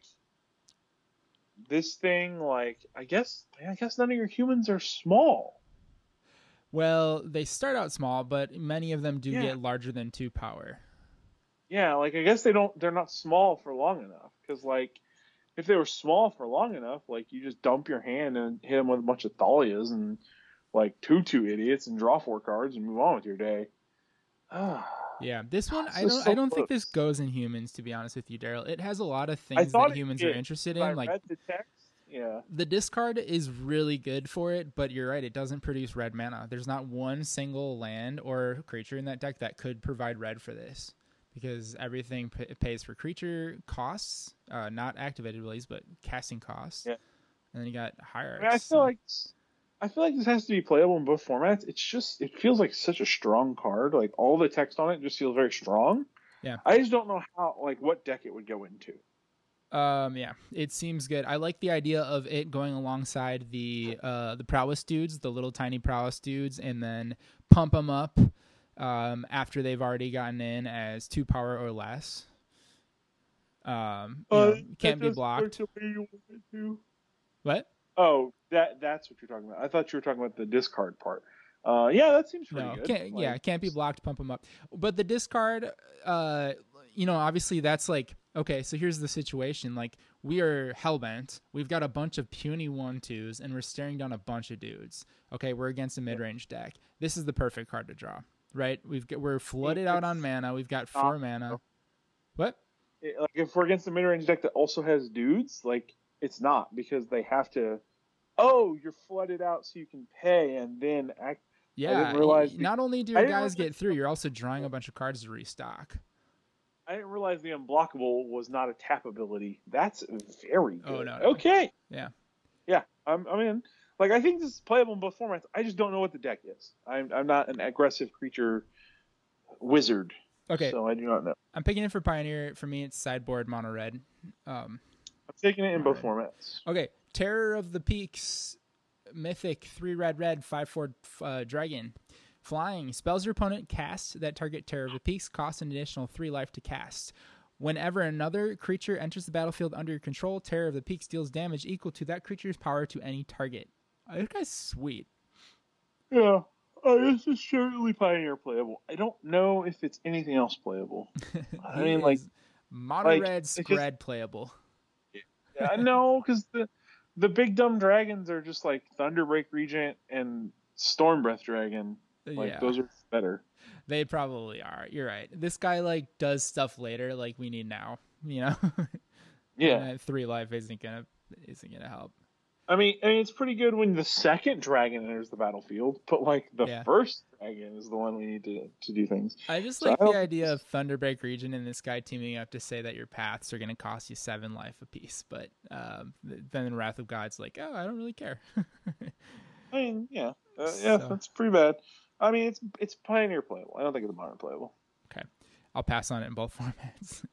this thing, like I guess, I guess none of your humans are small. Well, they start out small, but many of them do yeah. get larger than two power. Yeah, like I guess they don't. They're not small for long enough. Because like, if they were small for long enough, like you just dump your hand and hit them with a bunch of Thalias and like two two idiots and draw four cards and move on with your day. Yeah, this one I don't. So I don't close. think this goes in humans. To be honest with you, Daryl, it has a lot of things that humans did. are interested in. I like read the text. Yeah. The discard is really good for it, but you're right, it doesn't produce red mana. There's not one single land or creature in that deck that could provide red for this, because everything p- pays for creature costs, uh, not activated abilities, but casting costs. Yeah. And then you got hierarchs. I, mean, I feel so. like I feel like this has to be playable in both formats. It's just it feels like such a strong card. Like all the text on it just feels very strong. Yeah. I just don't know how like what deck it would go into. Um, yeah, it seems good. I like the idea of it going alongside the uh, the prowess dudes, the little tiny prowess dudes, and then pump them up um, after they've already gotten in as two power or less. Um, you uh, know, can't be blocked. What? Oh, that that's what you're talking about. I thought you were talking about the discard part. Uh, yeah, that seems pretty no, good. Can't, like, yeah, can't be blocked. Pump them up. But the discard, uh, you know, obviously that's like. Okay, so here's the situation. Like, we are hellbent. We've got a bunch of puny one-twos, and we're staring down a bunch of dudes. Okay, we're against a mid-range deck. This is the perfect card to draw, right? We've got, we're flooded out on mana. We've got four mana. What? It, like, if we're against a mid-range deck that also has dudes, like, it's not, because they have to, oh, you're flooded out so you can pay, and then act. Yeah, I didn't realize y- not only do your guys get through, you're also drawing a bunch of cards to restock. I didn't realize the unblockable was not a tap ability. That's very good. Oh, no, no. Okay. Yeah. Yeah, I'm, I'm in. Like, I think this is playable in both formats. I just don't know what the deck is. I'm, I'm not an aggressive creature wizard. Okay. So I do not know. I'm picking it for Pioneer. For me, it's sideboard mono red. Um, I'm taking it in both red. formats. Okay. Terror of the Peaks, mythic, three red red, five four uh, dragon. Flying. Spells your opponent cast that target Terror of the Peaks costs an additional three life to cast. Whenever another creature enters the battlefield under your control, Terror of the Peaks deals damage equal to that creature's power to any target. Oh, this guy's sweet. Yeah. Oh, this is certainly Pioneer playable. I don't know if it's anything else playable. I mean, like... Mono like, red spread just, playable. Yeah, no, because the, the big dumb dragons are just like Thunderbreak Regent and Stormbreath Dragon. Like, yeah. Those are better. They probably are. You're right. This guy, like, does stuff later like we need now, you know? Yeah. Three life isn't gonna isn't gonna help. I mean, I mean, it's pretty good when the second dragon enters the battlefield, but like the Yeah. first dragon is the one we need to, to do things. I just So I like the don't idea of Thunderbreak region and this guy teaming up to say that your paths are going to cost you seven life apiece. But um, then Wrath of God's like, oh, I don't really care. I mean, yeah, uh, yeah, So- that's pretty bad. I mean, it's it's Pioneer playable. I don't think it's modern playable. Okay. I'll pass on it in both formats.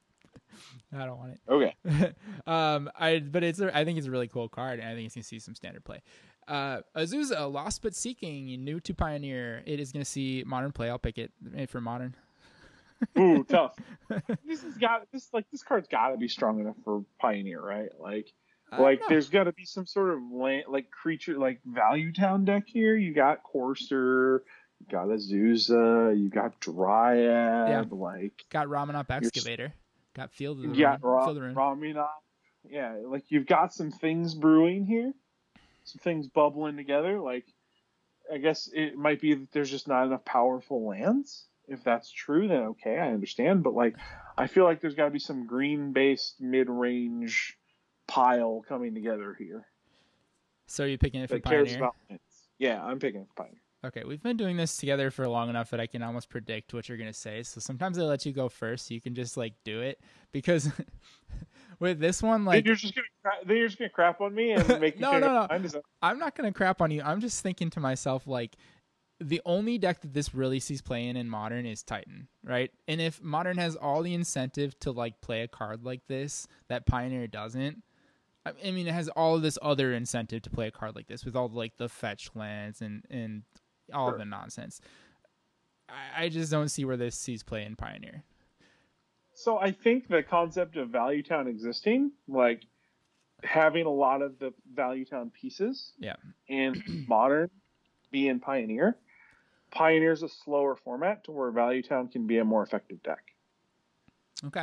I don't want it. Okay. um, I but it's a, I think it's a really cool card, and I think it's gonna see some standard play. Uh, Azusa, Lost but Seeking, new to Pioneer. It is gonna see modern play. I'll pick it for modern. Ooh, tough. This has got this like this card's got to be strong enough for Pioneer, right? Like, I don't like know. there's got to be some sort of land, like creature like Value Town deck here. You got Courser, you got Azusa, you got Dryad, Yeah. like Got Ramanop Excavator. Got Field of the you got Rune. Ra- Field of the Rune. Raminov. Yeah, like you've got some things brewing here, some things bubbling together. Like, I guess it might be that there's just not enough powerful lands. If that's true, then okay, I understand. But like, I feel like there's got to be some green-based mid-range pile coming together here So are you picking it for that cares Pioneer? about lands. Yeah, I'm picking it for Pioneer. Okay, we've been doing this together for long enough that I can almost predict what you're going to say. So sometimes I let you go first so you can just like do it, because with this one, like, then you're just gonna cra- then you're just gonna crap on me and make me No, change no, my no. mind? Is that- I'm not going to crap on you. I'm just thinking to myself, like, the only deck that this really sees playing in Modern is Titan, right? And if Modern has all the incentive to like play a card like this that Pioneer doesn't, I I mean, it has all of this other incentive to play a card like this with all like the fetch lands and and all Sure. of the nonsense. I, I just don't see where this sees play in Pioneer. So I think the concept of Value Town existing, like having a lot of the Value Town pieces, Yeah. and Modern be in Pioneer. Pioneer's a slower format to where Value Town can be a more effective deck. Okay.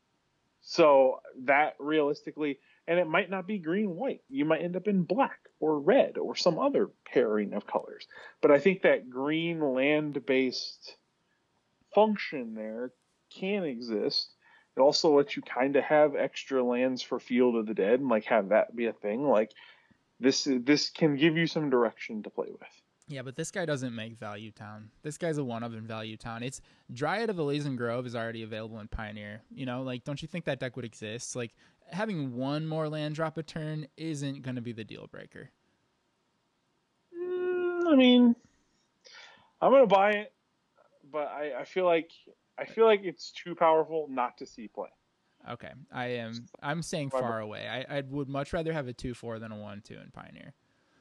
So that realistically, and it might not be green white. You might end up in black or red or some other pairing of colors. But I think that green land based function there can exist. It also lets you kind of have extra lands for Field of the Dead and like have that be a thing. Like this, this can give you some direction to play with. Yeah, but this guy doesn't make Value Town. This guy's a one of in Value Town. It's Dryad of Elysian Grove is already available in Pioneer. You know, like, don't you think that deck would exist? Like, having one more land drop a turn isn't going to be the deal breaker. Mm, I mean, I'm gonna buy it, but I, I feel like I feel like it's too powerful not to see play. Okay, I am. I'm staying far away. I, I would much rather have a two four than a one two in Pioneer.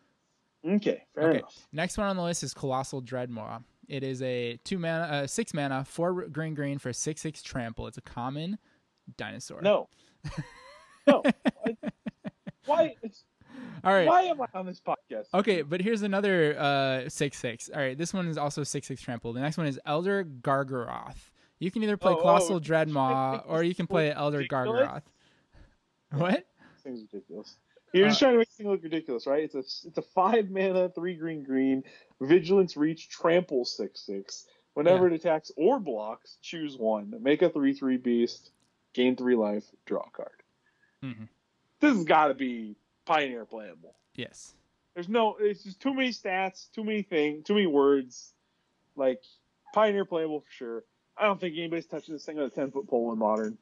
Okay, fair Okay. enough. Next one on the list is Colossal Dreadmaw. It is a two mana, uh, six mana, four green green for six six trample. It's a common dinosaur. No, no. Why? Why, it's, All right. why am I on this podcast? Okay, but here's another uh six six. All right, this one is also six six trample. The next one is Elder Gargaroth. You can either play Oh, oh, Colossal this Dreadmaw or you can play look Elder ridiculous. Gargaroth. What? This thing's ridiculous. You're just Uh, trying to make this thing look ridiculous, right? It's a it's a five mana, three green green, vigilance reach, trample six six. Whenever it attacks or blocks, choose one. Make a three three beast, gain three life, draw a card. Mhm. This has got to be Pioneer playable. Yes. There's no, it's just too many stats, too many things, too many words. Like Pioneer playable for sure. I don't think anybody's touching this thing on a ten foot pole in Modern.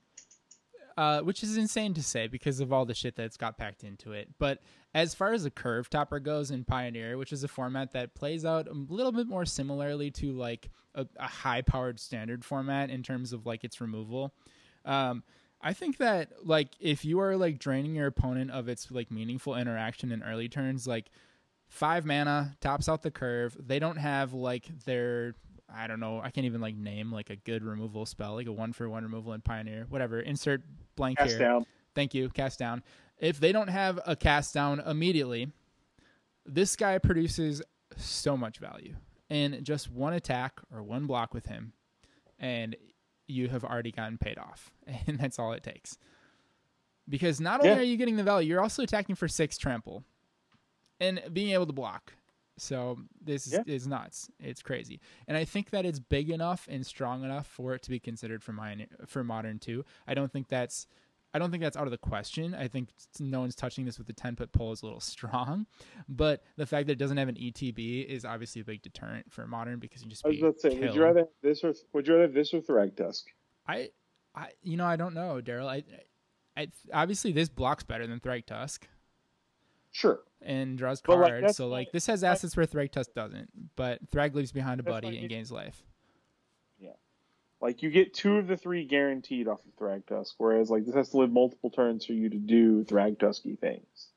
Uh, which is insane to say because of all the shit that's got packed into it. But as far as a curve topper goes in Pioneer, which is a format that plays out a little bit more similarly to like a, a high powered standard format in terms of like its removal, um, I think that like if you are like draining your opponent of its like meaningful interaction in early turns, like five mana tops out the curve. They don't have like their, I don't know, I can't even like name like a good removal spell, like a one for one removal in Pioneer, whatever. Insert blank Cast here. down. Thank you. Cast down. If they don't have a cast down immediately, this guy produces so much value. And just one attack or one block with him, and you have already gotten paid off. And that's all it takes. Because not only Yeah. are you getting the value, you're also attacking for six trample and being able to block. So this is, Yeah. is nuts. It's crazy. And I think that it's big enough and strong enough for it to be considered for mine for modern too. I don't think that's I don't think that's out of the question. I think no one's touching this with the ten foot pole is a little strong, but the fact that it doesn't have an E T B is obviously a big deterrent for Modern because you just I was be about to say, killed. would you rather have this or would you rather have this or Thragtusk? I, I, you know, I don't know, Daryl. I, I, obviously this blocks better than Thragtusk. Sure. And draws But, cards, like, so why- like this has assets where Thragtusk doesn't. But Thrag leaves behind a That's buddy why and you- gains life. Yeah. Like you get two of the three guaranteed off of Thragtusk, whereas like this has to live multiple turns for you to do Thragtusky things.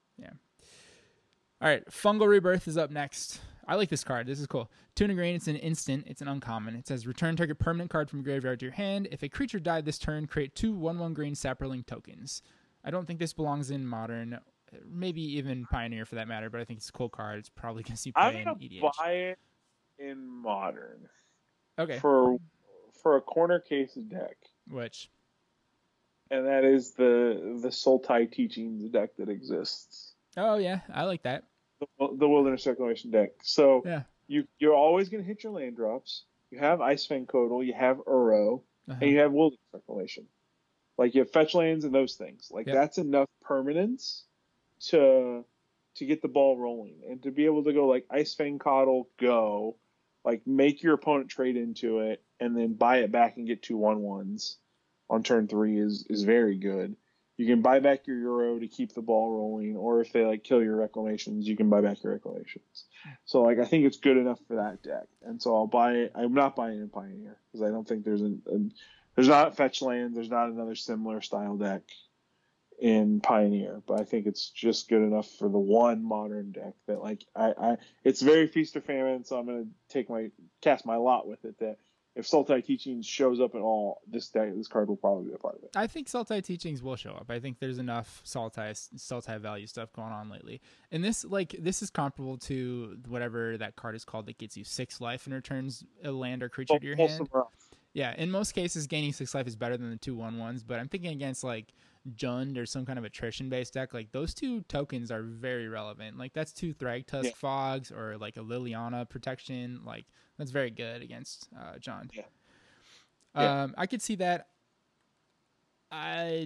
All right, Fungal Rebirth is up next. I like this card. This is cool. Tuna Green, it's an instant. It's an uncommon. It says return target permanent card from graveyard to your hand. If a creature died this turn, create two one one green Saproling tokens. I don't think this belongs in Modern, maybe even Pioneer for that matter, but I think it's a cool card. It's probably going to see play I'm in gonna E D H. buy it in Modern Okay, for for a corner case deck, which, and that is the the Sultai Teachings deck that exists, oh yeah, I like that. the, the Wilderness Reclamation deck. So Yeah. you you're always gonna hit your land drops. You have Ice Fang Codal, you have Uro, Uh-huh. and you have Wilderness Reclamation. Like you have fetch lands and those things. Like Yep. that's enough permanence to to get the ball rolling and to be able to go like Ice Fang Coddle, go, like make your opponent trade into it and then buy it back and get two one ones on turn three is is very good. You can buy back your Euro to keep the ball rolling, or if they like kill your reclamations, you can buy back your reclamations. So like I think it's good enough for that deck, and so I'll buy it. I'm not buying it in Pioneer because I don't think there's a, a there's not fetch lands. There's not another similar style deck in Pioneer, but I think it's just good enough for the one Modern deck that like I, I it's very feast or famine. So I'm gonna take my cast my lot with it that if Sultai Teachings shows up at all, this deck this card will probably be a part of it. I think Sultai Teachings will show up. I think there's enough Sultai Sultai value stuff going on lately. And this like this is comparable to whatever that card is called that gets you six life and returns a land or creature to your hand. Yeah, in most cases gaining six life is better than the two one ones, but I'm thinking against like Jund or some kind of attrition based deck, like those two tokens are very relevant. Like that's two Thragtusk Yeah. Fogs or like a Liliana protection. Like that's very good against uh Jund. Yeah. Yeah. Um I could see that. I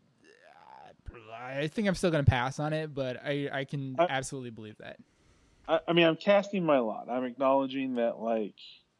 I think I'm still gonna pass on it, but I I can I- absolutely believe that. I, I mean, I'm casting my lot. I'm acknowledging that, like,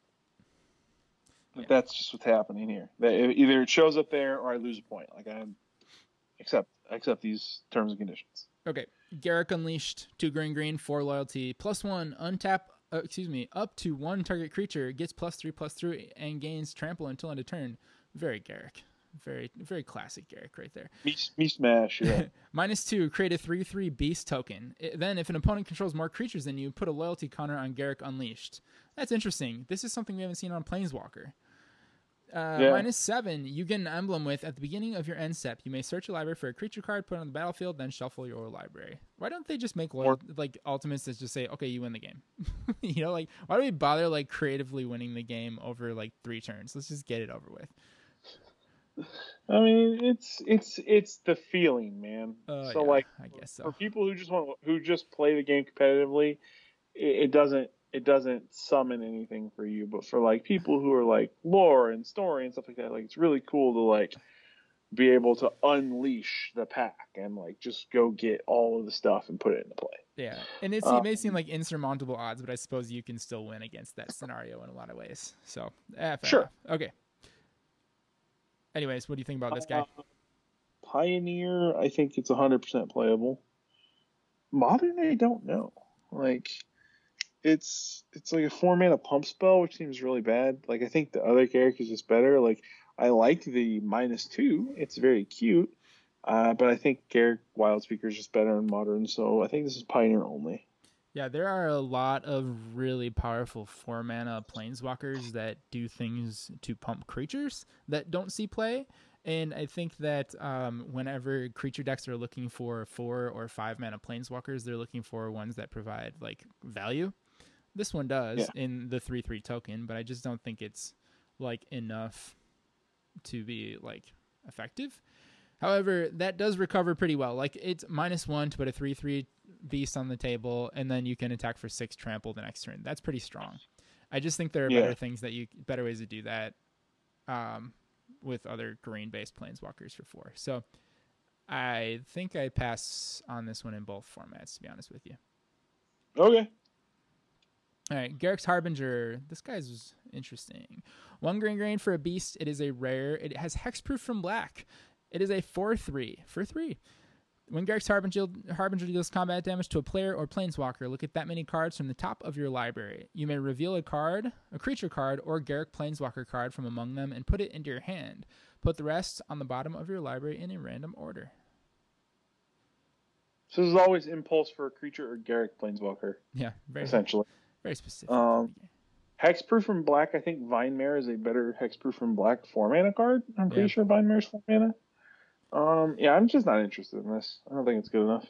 Yeah. that's just what's happening here. That it- either it shows up there or I lose a point. Like, I accept I accept these terms and conditions. Okay, Garruk Unleashed, two green green, four loyalty, plus one, untap, uh, excuse me, up to one target creature, gets plus three, plus three, and gains trample until end of turn. Very Garruk. Very, very classic Garruk right there. Me, me smash, yeah. Minus two, create a three three beast token. I- then, if an opponent controls more creatures than you, put a loyalty counter on Garruk Unleashed. That's interesting. This is something we haven't seen on Planeswalker. Uh, Yeah. Minus seven, you get an emblem with at the beginning of your end step. You may search a library for a creature card, put it on the battlefield, then shuffle your library. Why don't they just make loyal, like ultimates that just say, okay, you win the game? You know, like why do we bother like creatively winning the game over like three turns? Let's just get it over with. I mean, it's it's it's the feeling, man. Uh, so yeah, like I guess for so. people who just want who just play the game competitively, it, it doesn't it doesn't summon anything for you. But for like people who are like lore and story and stuff like that, like it's really cool to like be able to unleash the pack and like just go get all of the stuff and put it into play. Yeah, and it's, Um, it may seem like insurmountable odds, but I suppose you can still win against that scenario in a lot of ways. So, eh, fair Sure. enough. Okay. Anyways, what do you think about this guy? Uh, Pioneer, I think it's one hundred percent playable. Modern, I don't know. Like, it's it's like a four mana pump spell, which seems really bad. Like, I think the other character is just better. Like, I like the minus two; it's very cute. Uh, but I think Garruk Wildspeaker is just better in Modern, so I think this is Pioneer only. Yeah, there are a lot of really powerful four mana planeswalkers that do things to pump creatures that don't see play. And I think that um, whenever creature decks are looking for four or five mana planeswalkers, they're looking for ones that provide like value. This one does Yeah. in the three three token, but I just don't think it's like enough to be like effective. However, that does recover pretty well. Like it's minus one to put a three three beast on the table, and then you can attack for six trample the next turn. That's pretty strong. I just think there are Yeah. better things that you better ways to do that um, with other green based planeswalkers for four. So I think I pass on this one in both formats, to be honest with you. Okay. All right, Garrick's Harbinger. This guy's interesting. One green green for a beast. It is a rare. It has hexproof from black. It is a four three for three. When Garrick's Harbinger, Harbinger deals combat damage to a player or planeswalker, look at that many cards from the top of your library. You may reveal a card, a creature card, or Garrick Planeswalker card from among them and put it into your hand. Put the rest on the bottom of your library in a random order. So this is always impulse for a creature or Garrick Planeswalker. Yeah, very essentially. Very specific. Um, hexproof from black. I think Vine Mare is a better hexproof from black four mana card. I'm pretty yeah. sure Vine Mare is four mana. Um, yeah, I'm just not interested in this. I don't think it's good enough.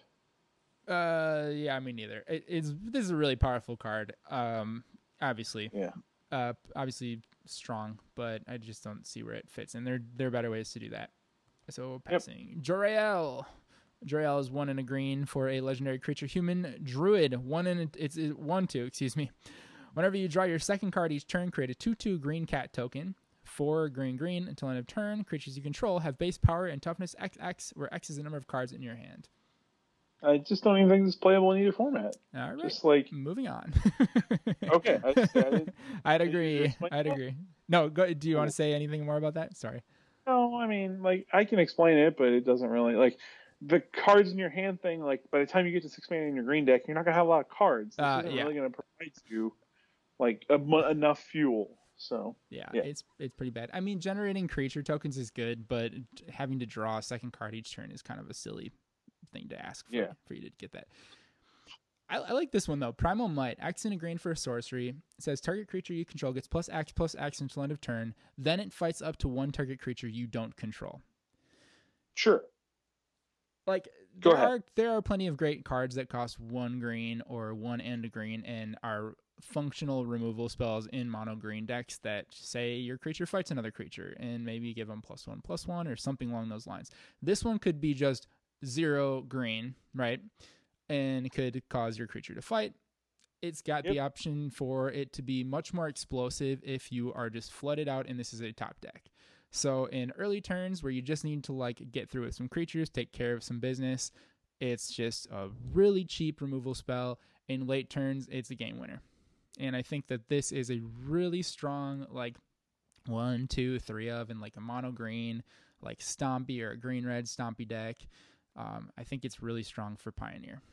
Uh, yeah, me neither. It, it's this is a really powerful card. Um, obviously, yeah. Uh, obviously strong, but I just don't see where it fits. And there there are better ways to do that. So passing yep. Jor-El. Jor-El is one in a green for a legendary creature human druid. One in a, it's, it's one two. Excuse me. Whenever you draw your second card each turn, create a two two green cat token. Four green green until end of turn. Creatures you control have base power and toughness X X, where X is the number of cards in your hand. I just don't even think this is playable in either format. All right. Just like moving on. Okay. I just, I I'd agree. I'd that? agree. No, go, do you want to say anything more about that? Sorry. No, I mean, like, I can explain it, but it doesn't really, like, the cards in your hand thing, like, by the time you get to six mana in your green deck, you're not going to have a lot of cards. This uh, isn't yeah. really going to provide you, like, a, enough fuel. So yeah, yeah, it's it's pretty bad. I mean, generating creature tokens is good, but having to draw a second card each turn is kind of a silly thing to ask for, yeah. for you to get that. I, I like this one, though. Primal Might. Acts in a green for a sorcery. It says target creature you control gets plus X plus X until end of turn. Then it fights up to one target creature you don't control. Sure. Like, Go there ahead. are there are plenty of great cards that cost one green or one and a green and are functional removal spells in mono green decks that say your creature fights another creature and maybe give them plus one plus one or something along those lines. This one could be just zero green, right? And it could cause your creature to fight. It's got yep. the option for it to be much more explosive if you are just flooded out and this is a top deck. So in early turns where you just need to like get through with some creatures, take care of some business, it's just a really cheap removal spell. In late turns, it's a game winner. And I think that this is a really strong, like, one, two, three of, in, like, a mono green, like, Stompy or a green-red Stompy deck. Um, I think it's really strong for Pioneer.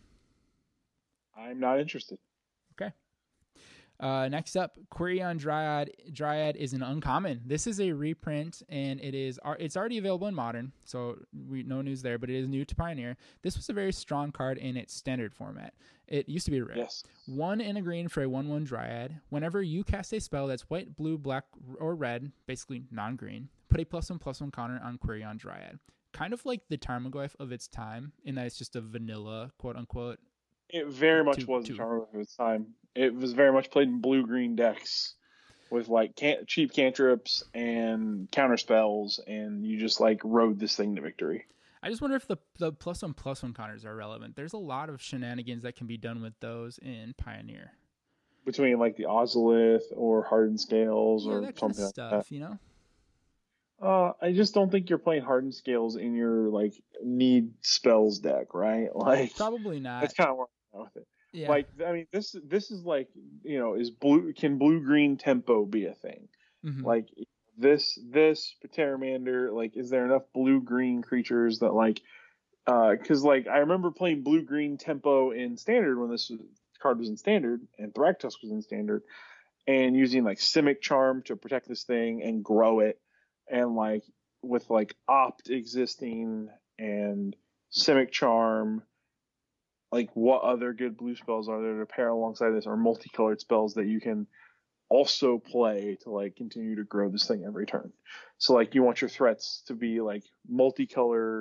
I'm not interested. Okay. Uh, next up, Quirion Dryad. Dryad is an uncommon. This is a reprint, and it is it's already available in Modern, so we no news there, but it is new to Pioneer. This was a very strong card in its standard format. It used to be red. Yes. One in a green for a one one Dryad. Whenever you cast a spell that's white, blue, black, or red, basically non-green, put a plus one plus one counter on Quirion Dryad. Kind of like the Tarmogoyf of its time, in that it's just a vanilla, quote-unquote. It very much two, was two. the Tarmogoyf of its time. It was very much played in blue-green decks with, like, can- cheap cantrips and counter spells, and you just, like, rode this thing to victory. I just wonder if the the plus one plus one counters are relevant. There's a lot of shenanigans that can be done with those in Pioneer. Between, like, the Ozolith or Hardened Scales yeah, or that kind something of stuff, like that. You know? Uh, I just don't think you're playing Hardened Scales in your, like, need spells deck, right? Like, probably not. That's kind of where I'm at with it. Yeah. Like, I mean, this this is like, you know, is blue can blue green tempo be a thing? Mm-hmm. Like this this Pteramander, like, is there enough blue green creatures that like, uh, because like I remember playing blue green tempo in standard when this was, card was in standard and Thragtusk was in standard, and using like Simic Charm to protect this thing and grow it, and like with like Opt existing and Simic Charm. Like, what other good blue spells are there to pair alongside this, or multicolored spells that you can also play to, like, continue to grow this thing every turn? So, like, you want your threats to be, like, multicolored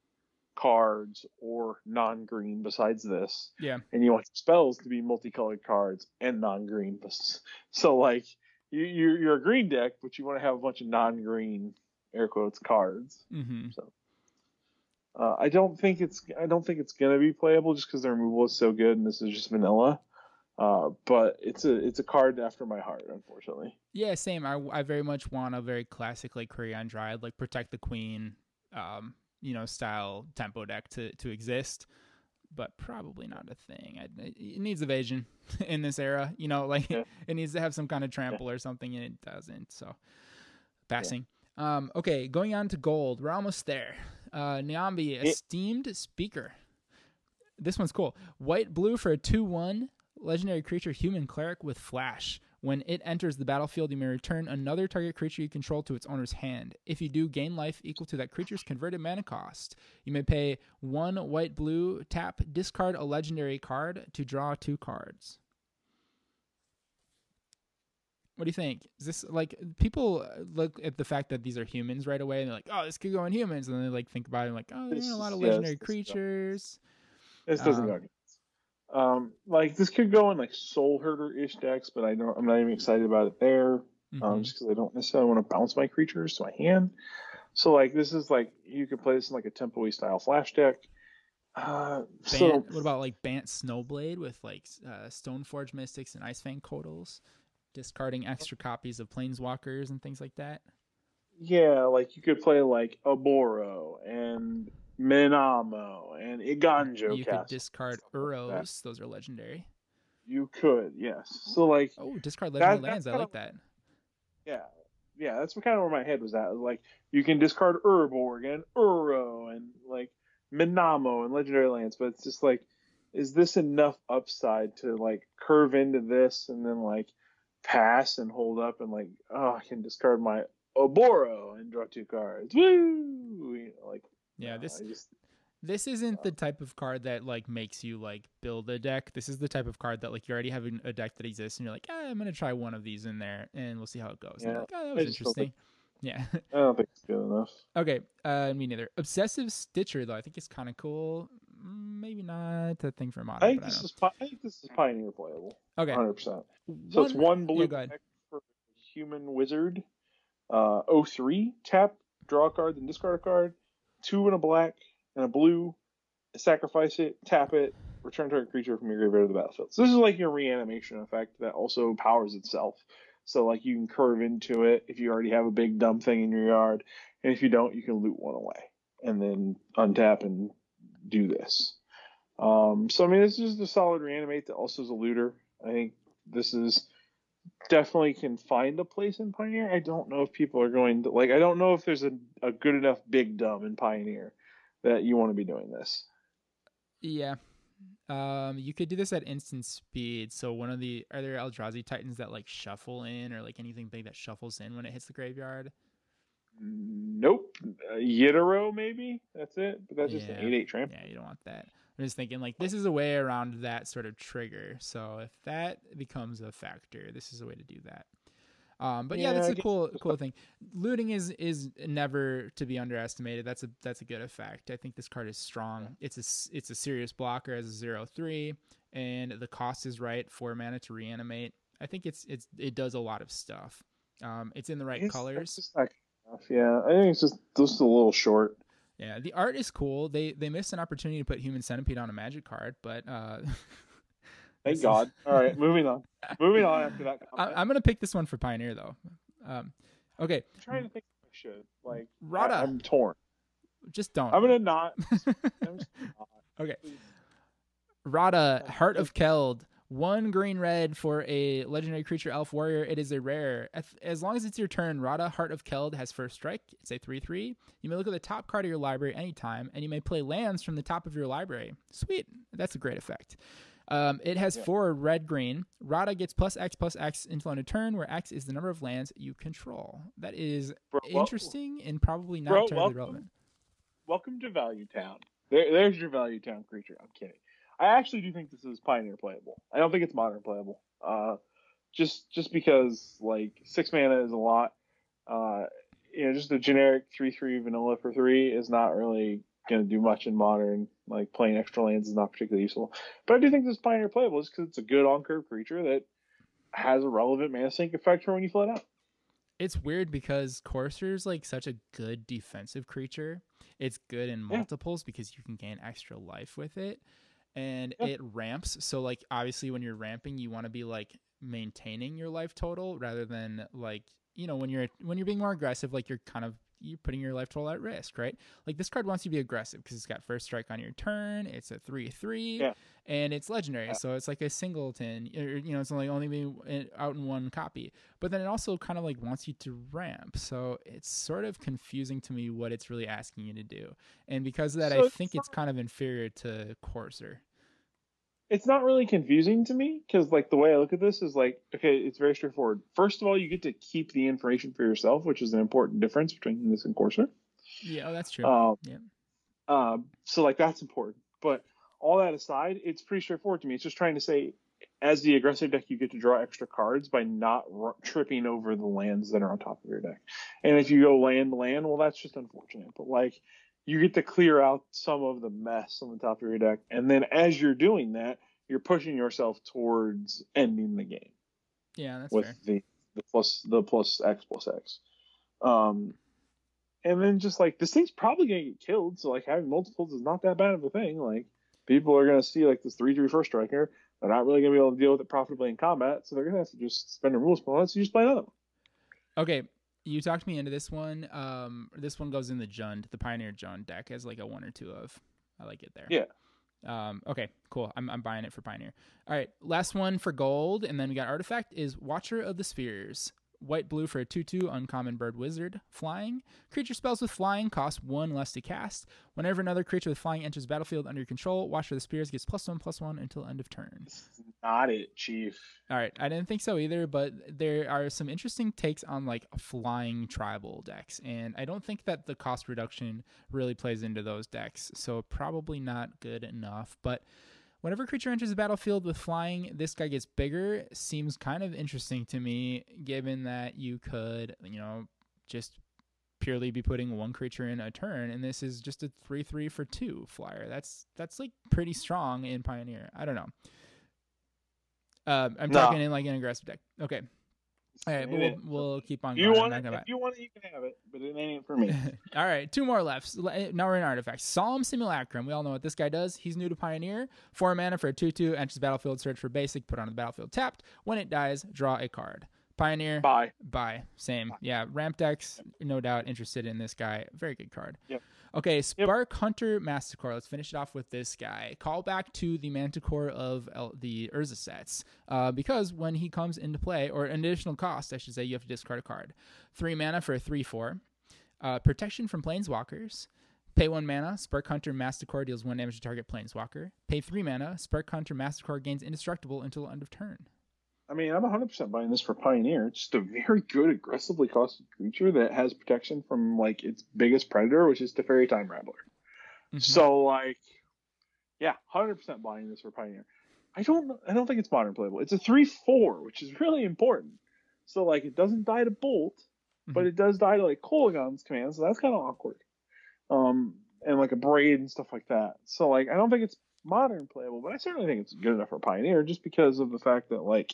cards or non-green besides this. Yeah. And you want your spells to be multicolored cards and non-green. So, like, you, you're, you're a green deck, but you want to have a bunch of non-green, air quotes, cards. Mm-hmm. So. Uh, I don't think it's I don't think it's gonna be playable just because the removal is so good and this is just vanilla. Uh, but it's a it's a card after my heart, unfortunately. Yeah, same. I, I very much want a very classic like Quirion Dryad, like protect the queen, um, you know, style tempo deck to, to exist, but probably not a thing. I, it needs evasion in this era, you know, like yeah. it needs to have some kind of trample yeah. or something, and it doesn't. So passing. Yeah. Um, okay, going on to gold. We're almost there. Uh, Niambi, Esteemed Speaker. This one's cool. White blue for a two one legendary creature, human cleric with flash. When it enters the battlefield, you may return another target creature you control to its owner's hand. If you do, gain life equal to that creature's converted mana cost. You may pay one white blue, tap, discard a legendary card to draw two cards. What do you think? Is this like, people look at the fact that these are humans right away and they're like, oh, this could go in humans, and then they like think about it and like, oh, there's a lot of legendary yeah, creatures. This doesn't um, go. Um, like this could go in like Soul Herder-ish decks, but I don't. I'm not even excited about it there, mm-hmm. um, just because I don't necessarily want to bounce my creatures to my hand. So like this is like you could play this in like a Tempo-y style flash deck. Uh, Bant, so what about like Bant Snowblade with like uh, Stoneforge Mystics and Icefang Codals, discarding extra copies of Planeswalkers and things like that? Yeah, like you could play like Oboro and Minamo and Iganjo. You could discard Uros; like those are legendary. You could, yes. So like, oh, discard legendary that, lands. I like of, that. Yeah, yeah. That's what kind of where my head was at. Like, you can discard Urborg and Uro and like Minamo and legendary lands, but it's just like, is this enough upside to like curve into this and then like pass and hold up and like, oh, I can discard my Oboro and draw two cards. Woo! You know, like. Yeah, no, this just, this isn't the type of card that like makes you like build a deck. This is the type of card that like you're already having a deck that exists and you're like, ah, I'm gonna try one of these in there and we'll see how it goes. Yeah, like, oh, that was interesting. Think, yeah. I don't think it's good enough. Okay, uh, me neither. Obsessive Stitcher though, I think it's kind of cool. Maybe not a thing for modern. I think but this I is I think this is Pioneer playable. Okay, one hundred percent. So one, it's one blue yeah, deck for Human Wizard. Uh, oh three tap, draw a card, then discard a card. Two and a black. And a blue, sacrifice it, tap it, return target creature from your graveyard to the battlefield. So this is like your reanimation effect that also powers itself. So like you can curve into it if you already have a big dumb thing in your yard, and if you don't, you can loot one away and then untap and do this. Um, so I mean, this is a solid reanimate that also is a looter. I think this is definitely can find a place in Pioneer. I don't know if people are going to like. I don't know if there's a, a good enough big dumb in Pioneer that you want to be doing this. Yeah. Um, you could do this at instant speed. So one of the, are there Eldrazi Titans that like shuffle in, or like anything big that shuffles in when it hits the graveyard? Nope. Uh, Yitaro maybe? That's it. But that's just yeah. an eight eight tramp. Yeah, you don't want that. I'm just thinking like this is a way around that sort of trigger. So if that becomes a factor, this is a way to do that. Um, but yeah, yeah that's a cool, cool thing. Looting is is never to be underestimated. That's a that's a good effect. I think this card is strong. It's a it's a serious blocker as a zero three, and the cost is right. Four mana to reanimate. I think it's it's it does a lot of stuff. Um, it's in the right it's, colors. It's not enough. Yeah, I think it's just just a little short. Yeah, the art is cool. They they missed an opportunity to put Human Centipede on a Magic card, but. Uh, Thank God. All right, moving on. Moving on after that. I, I'm going to pick this one for Pioneer, though. Um, okay. I'm trying to think if I should. Like, Rada. I, I'm torn. Just don't. I'm going to not. I'm just not. Okay. Rada, Heart of Keld. One green red for a legendary creature elf warrior. It is a rare. As long as it's your turn, Rada, Heart of Keld has first strike. It's a three three. You may look at the top card of your library anytime, and you may play lands from the top of your library. Sweet. That's a great effect. Um, it has yeah. four red green. Rada gets plus X plus X until end of turn, where X is the number of lands you control. That is bro, interesting well, and probably not bro, terribly welcome, relevant. Welcome to Value Town. There, there's your Value Town creature. I'm kidding. I actually do think this is Pioneer playable. I don't think it's Modern playable. Uh, just just because like six mana is a lot. Uh, you know, just a generic three three vanilla for three is not really going to do much in Modern. Like, playing extra lands is not particularly useful. But I do think this is Pioneer playable just because it's a good on-curve creature that has a relevant mana sink effect for when you fill it out. It's weird because Courser's like such a good defensive creature. It's good in multiples yeah. because you can gain extra life with it. And yeah. it ramps. So, like, obviously when you're ramping, you want to be, like, maintaining your life total rather than, like, you know, when you're when you're being more aggressive, like, you're kind of you're putting your life total at risk, right? Like this card wants you to be aggressive because it's got first strike on your turn. It's a three three, Yeah. and it's legendary, Yeah. so it's like a singleton. Or, you know, it's only only being out in one copy. But then it also kind of like wants you to ramp, so it's sort of confusing to me what it's really asking you to do. And because of that, So I think it's, it's kind of inferior to Courser. It's not really confusing to me because, like, the way I look at this is like, okay, it's very straightforward. First of all, you get to keep the information for yourself, which is an important difference between this and Courser. Yeah, oh, that's true. Um, yeah. Um, so, like, that's important. But all that aside, it's pretty straightforward to me. It's just trying to say, as the aggressive deck, you get to draw extra cards by not r- tripping over the lands that are on top of your deck. And if you go land to land, well, that's just unfortunate. But, like, you get to clear out some of the mess on the top of your deck. And then as you're doing that, you're pushing yourself towards ending the game. Yeah, that's with fair. the, the plus the plus X plus X. Um, and then just like this thing's probably gonna get killed, so like having multiples is not that bad of a thing. Like people are gonna see like this three three first striker. They're not really gonna be able to deal with it profitably in combat, so they're gonna have to just spend a rules point, so you just play another one. Okay, you talked me into this one. Um, this one goes in the Jund, the Pioneer Jund deck as like a one or two of. I like it there. Yeah. Um, okay, cool. I'm I'm buying it for Pioneer. All right, last one for gold, and then we got Artifact is Watcher of the Spheres. White blue for a two two uncommon bird wizard. Flying. Creature spells with flying cost one less to cast. Whenever another creature with flying enters the battlefield under your control, Watcher of the Spheres gets plus one plus one until end of turn. This is not it, Chief. All right, I didn't think so either, but there are some interesting takes on like flying tribal decks, and I don't think that the cost reduction really plays into those decks, so probably not good enough. But whenever a creature enters the battlefield with flying, this guy gets bigger. Seems kind of interesting to me, given that you could, you know, just purely be putting one creature in a turn, and this is just a three three for two flyer. That's that's like pretty strong in Pioneer. I don't know. Uh, I'm No. talking in like an aggressive deck. Okay. All right, but we'll, we'll keep on You going. want I'm it? not gonna If you want it, you can have it, but it ain't for me. All right, two more left. Now we're in Artifacts. Solemn Simulacrum. We all know what this guy does. He's new to Pioneer. Four mana for a two two. Enters the battlefield, search for basic, put on the battlefield tapped. When it dies, draw a card. Pioneer. Bye. Bye. Same. Bye. Yeah, ramp decks, no doubt interested in this guy. Very good card. Yep. Okay, Spark yep. Hunter Masticore. Let's finish it off with this guy. Call back to the Manticore of El- the Urza sets, uh, because when he comes into play, or an additional cost, I should say, you have to discard a card. Three mana for a three four. Uh, protection from Planeswalkers. Pay one mana, Spark Hunter Masticore deals one damage to target Planeswalker. Pay three mana, Spark Hunter Masticore gains indestructible until end of turn. I mean, I'm one hundred percent buying this for Pioneer. It's just a very good, aggressively costed creature that has protection from, like, its biggest predator, which is Teferi Time Rattler. Mm-hmm. So, like, yeah, one hundred percent buying this for Pioneer. I don't I don't think it's modern playable. It's a three four, which is really important. So, like, it doesn't die to Bolt, mm-hmm. but it does die to, like, Kolaghan's command, so that's kind of awkward. Um, and, like, a Braid and stuff like that. So, like, I don't think it's modern playable, but I certainly think it's good enough for Pioneer just because of the fact that, like,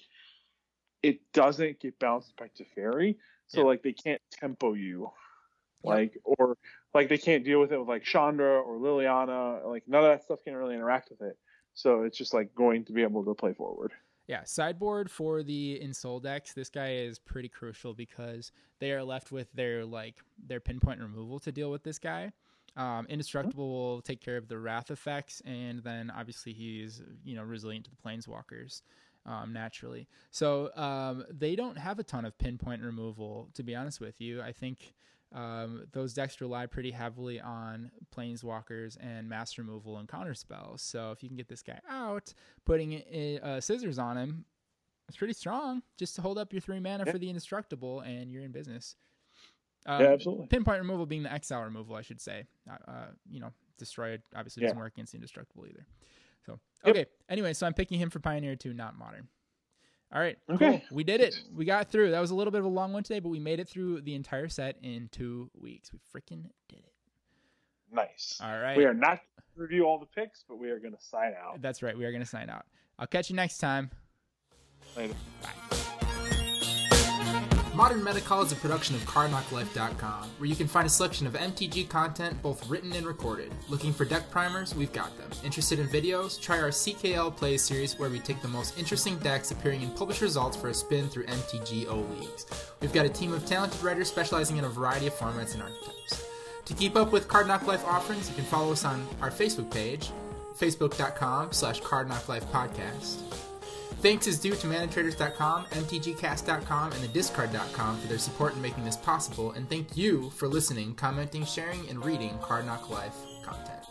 it doesn't get bounced by Teferi, so, yep. like, they can't tempo you. Like, yep. or, like, they can't deal with it with, like, Chandra or Liliana. Like, none of that stuff can really interact with it. So it's just, like, going to be able to play forward. Yeah, sideboard for the Ensoul decks, this guy is pretty crucial because they are left with their, like, their pinpoint removal to deal with this guy. Um, Indestructible mm-hmm. will take care of the Wrath effects, and then, obviously, he's, you know, resilient to the Planeswalkers. Um, naturally. So um, they don't have a ton of pinpoint removal, to be honest with you. I think um, those decks rely pretty heavily on Planeswalkers and mass removal and counter spells. So if you can get this guy out, putting it, uh, scissors on him, it's pretty strong. Just to hold up your three mana yeah. for the Indestructible, and you're in business. Um, yeah, absolutely. Pinpoint removal being the exile removal, I should say. Uh, uh, you know, destroyed obviously doesn't yeah. work against the Indestructible either. So, okay. Yep. Anyway, so I'm picking him for Pioneer two, not Modern. All right. Okay. Cool. We did it. We got through. That was a little bit of a long one today, but we made it through the entire set in two weeks. We freaking did it. Nice. All right. We are not going to review all the picks, but we are going to sign out. That's right. We are going to sign out. I'll catch you next time. Later. Bye. Modern Metacall is a production of card knock life dot com, where you can find a selection of M T G content, both written and recorded. Looking for deck primers? We've got them. Interested in videos? Try our C K L Play series, where we take the most interesting decks appearing in published results for a spin through M T G O leagues. We've got a team of talented writers specializing in a variety of formats and archetypes. To keep up with Card Knock Life offerings, you can follow us on our Facebook page, facebook.com slash Card Knock Life Podcast. Thanks is due to mana traders dot com, M T G cast dot com, and the discard dot com for their support in making this possible, and thank you for listening, commenting, sharing, and reading Card Knock Life content.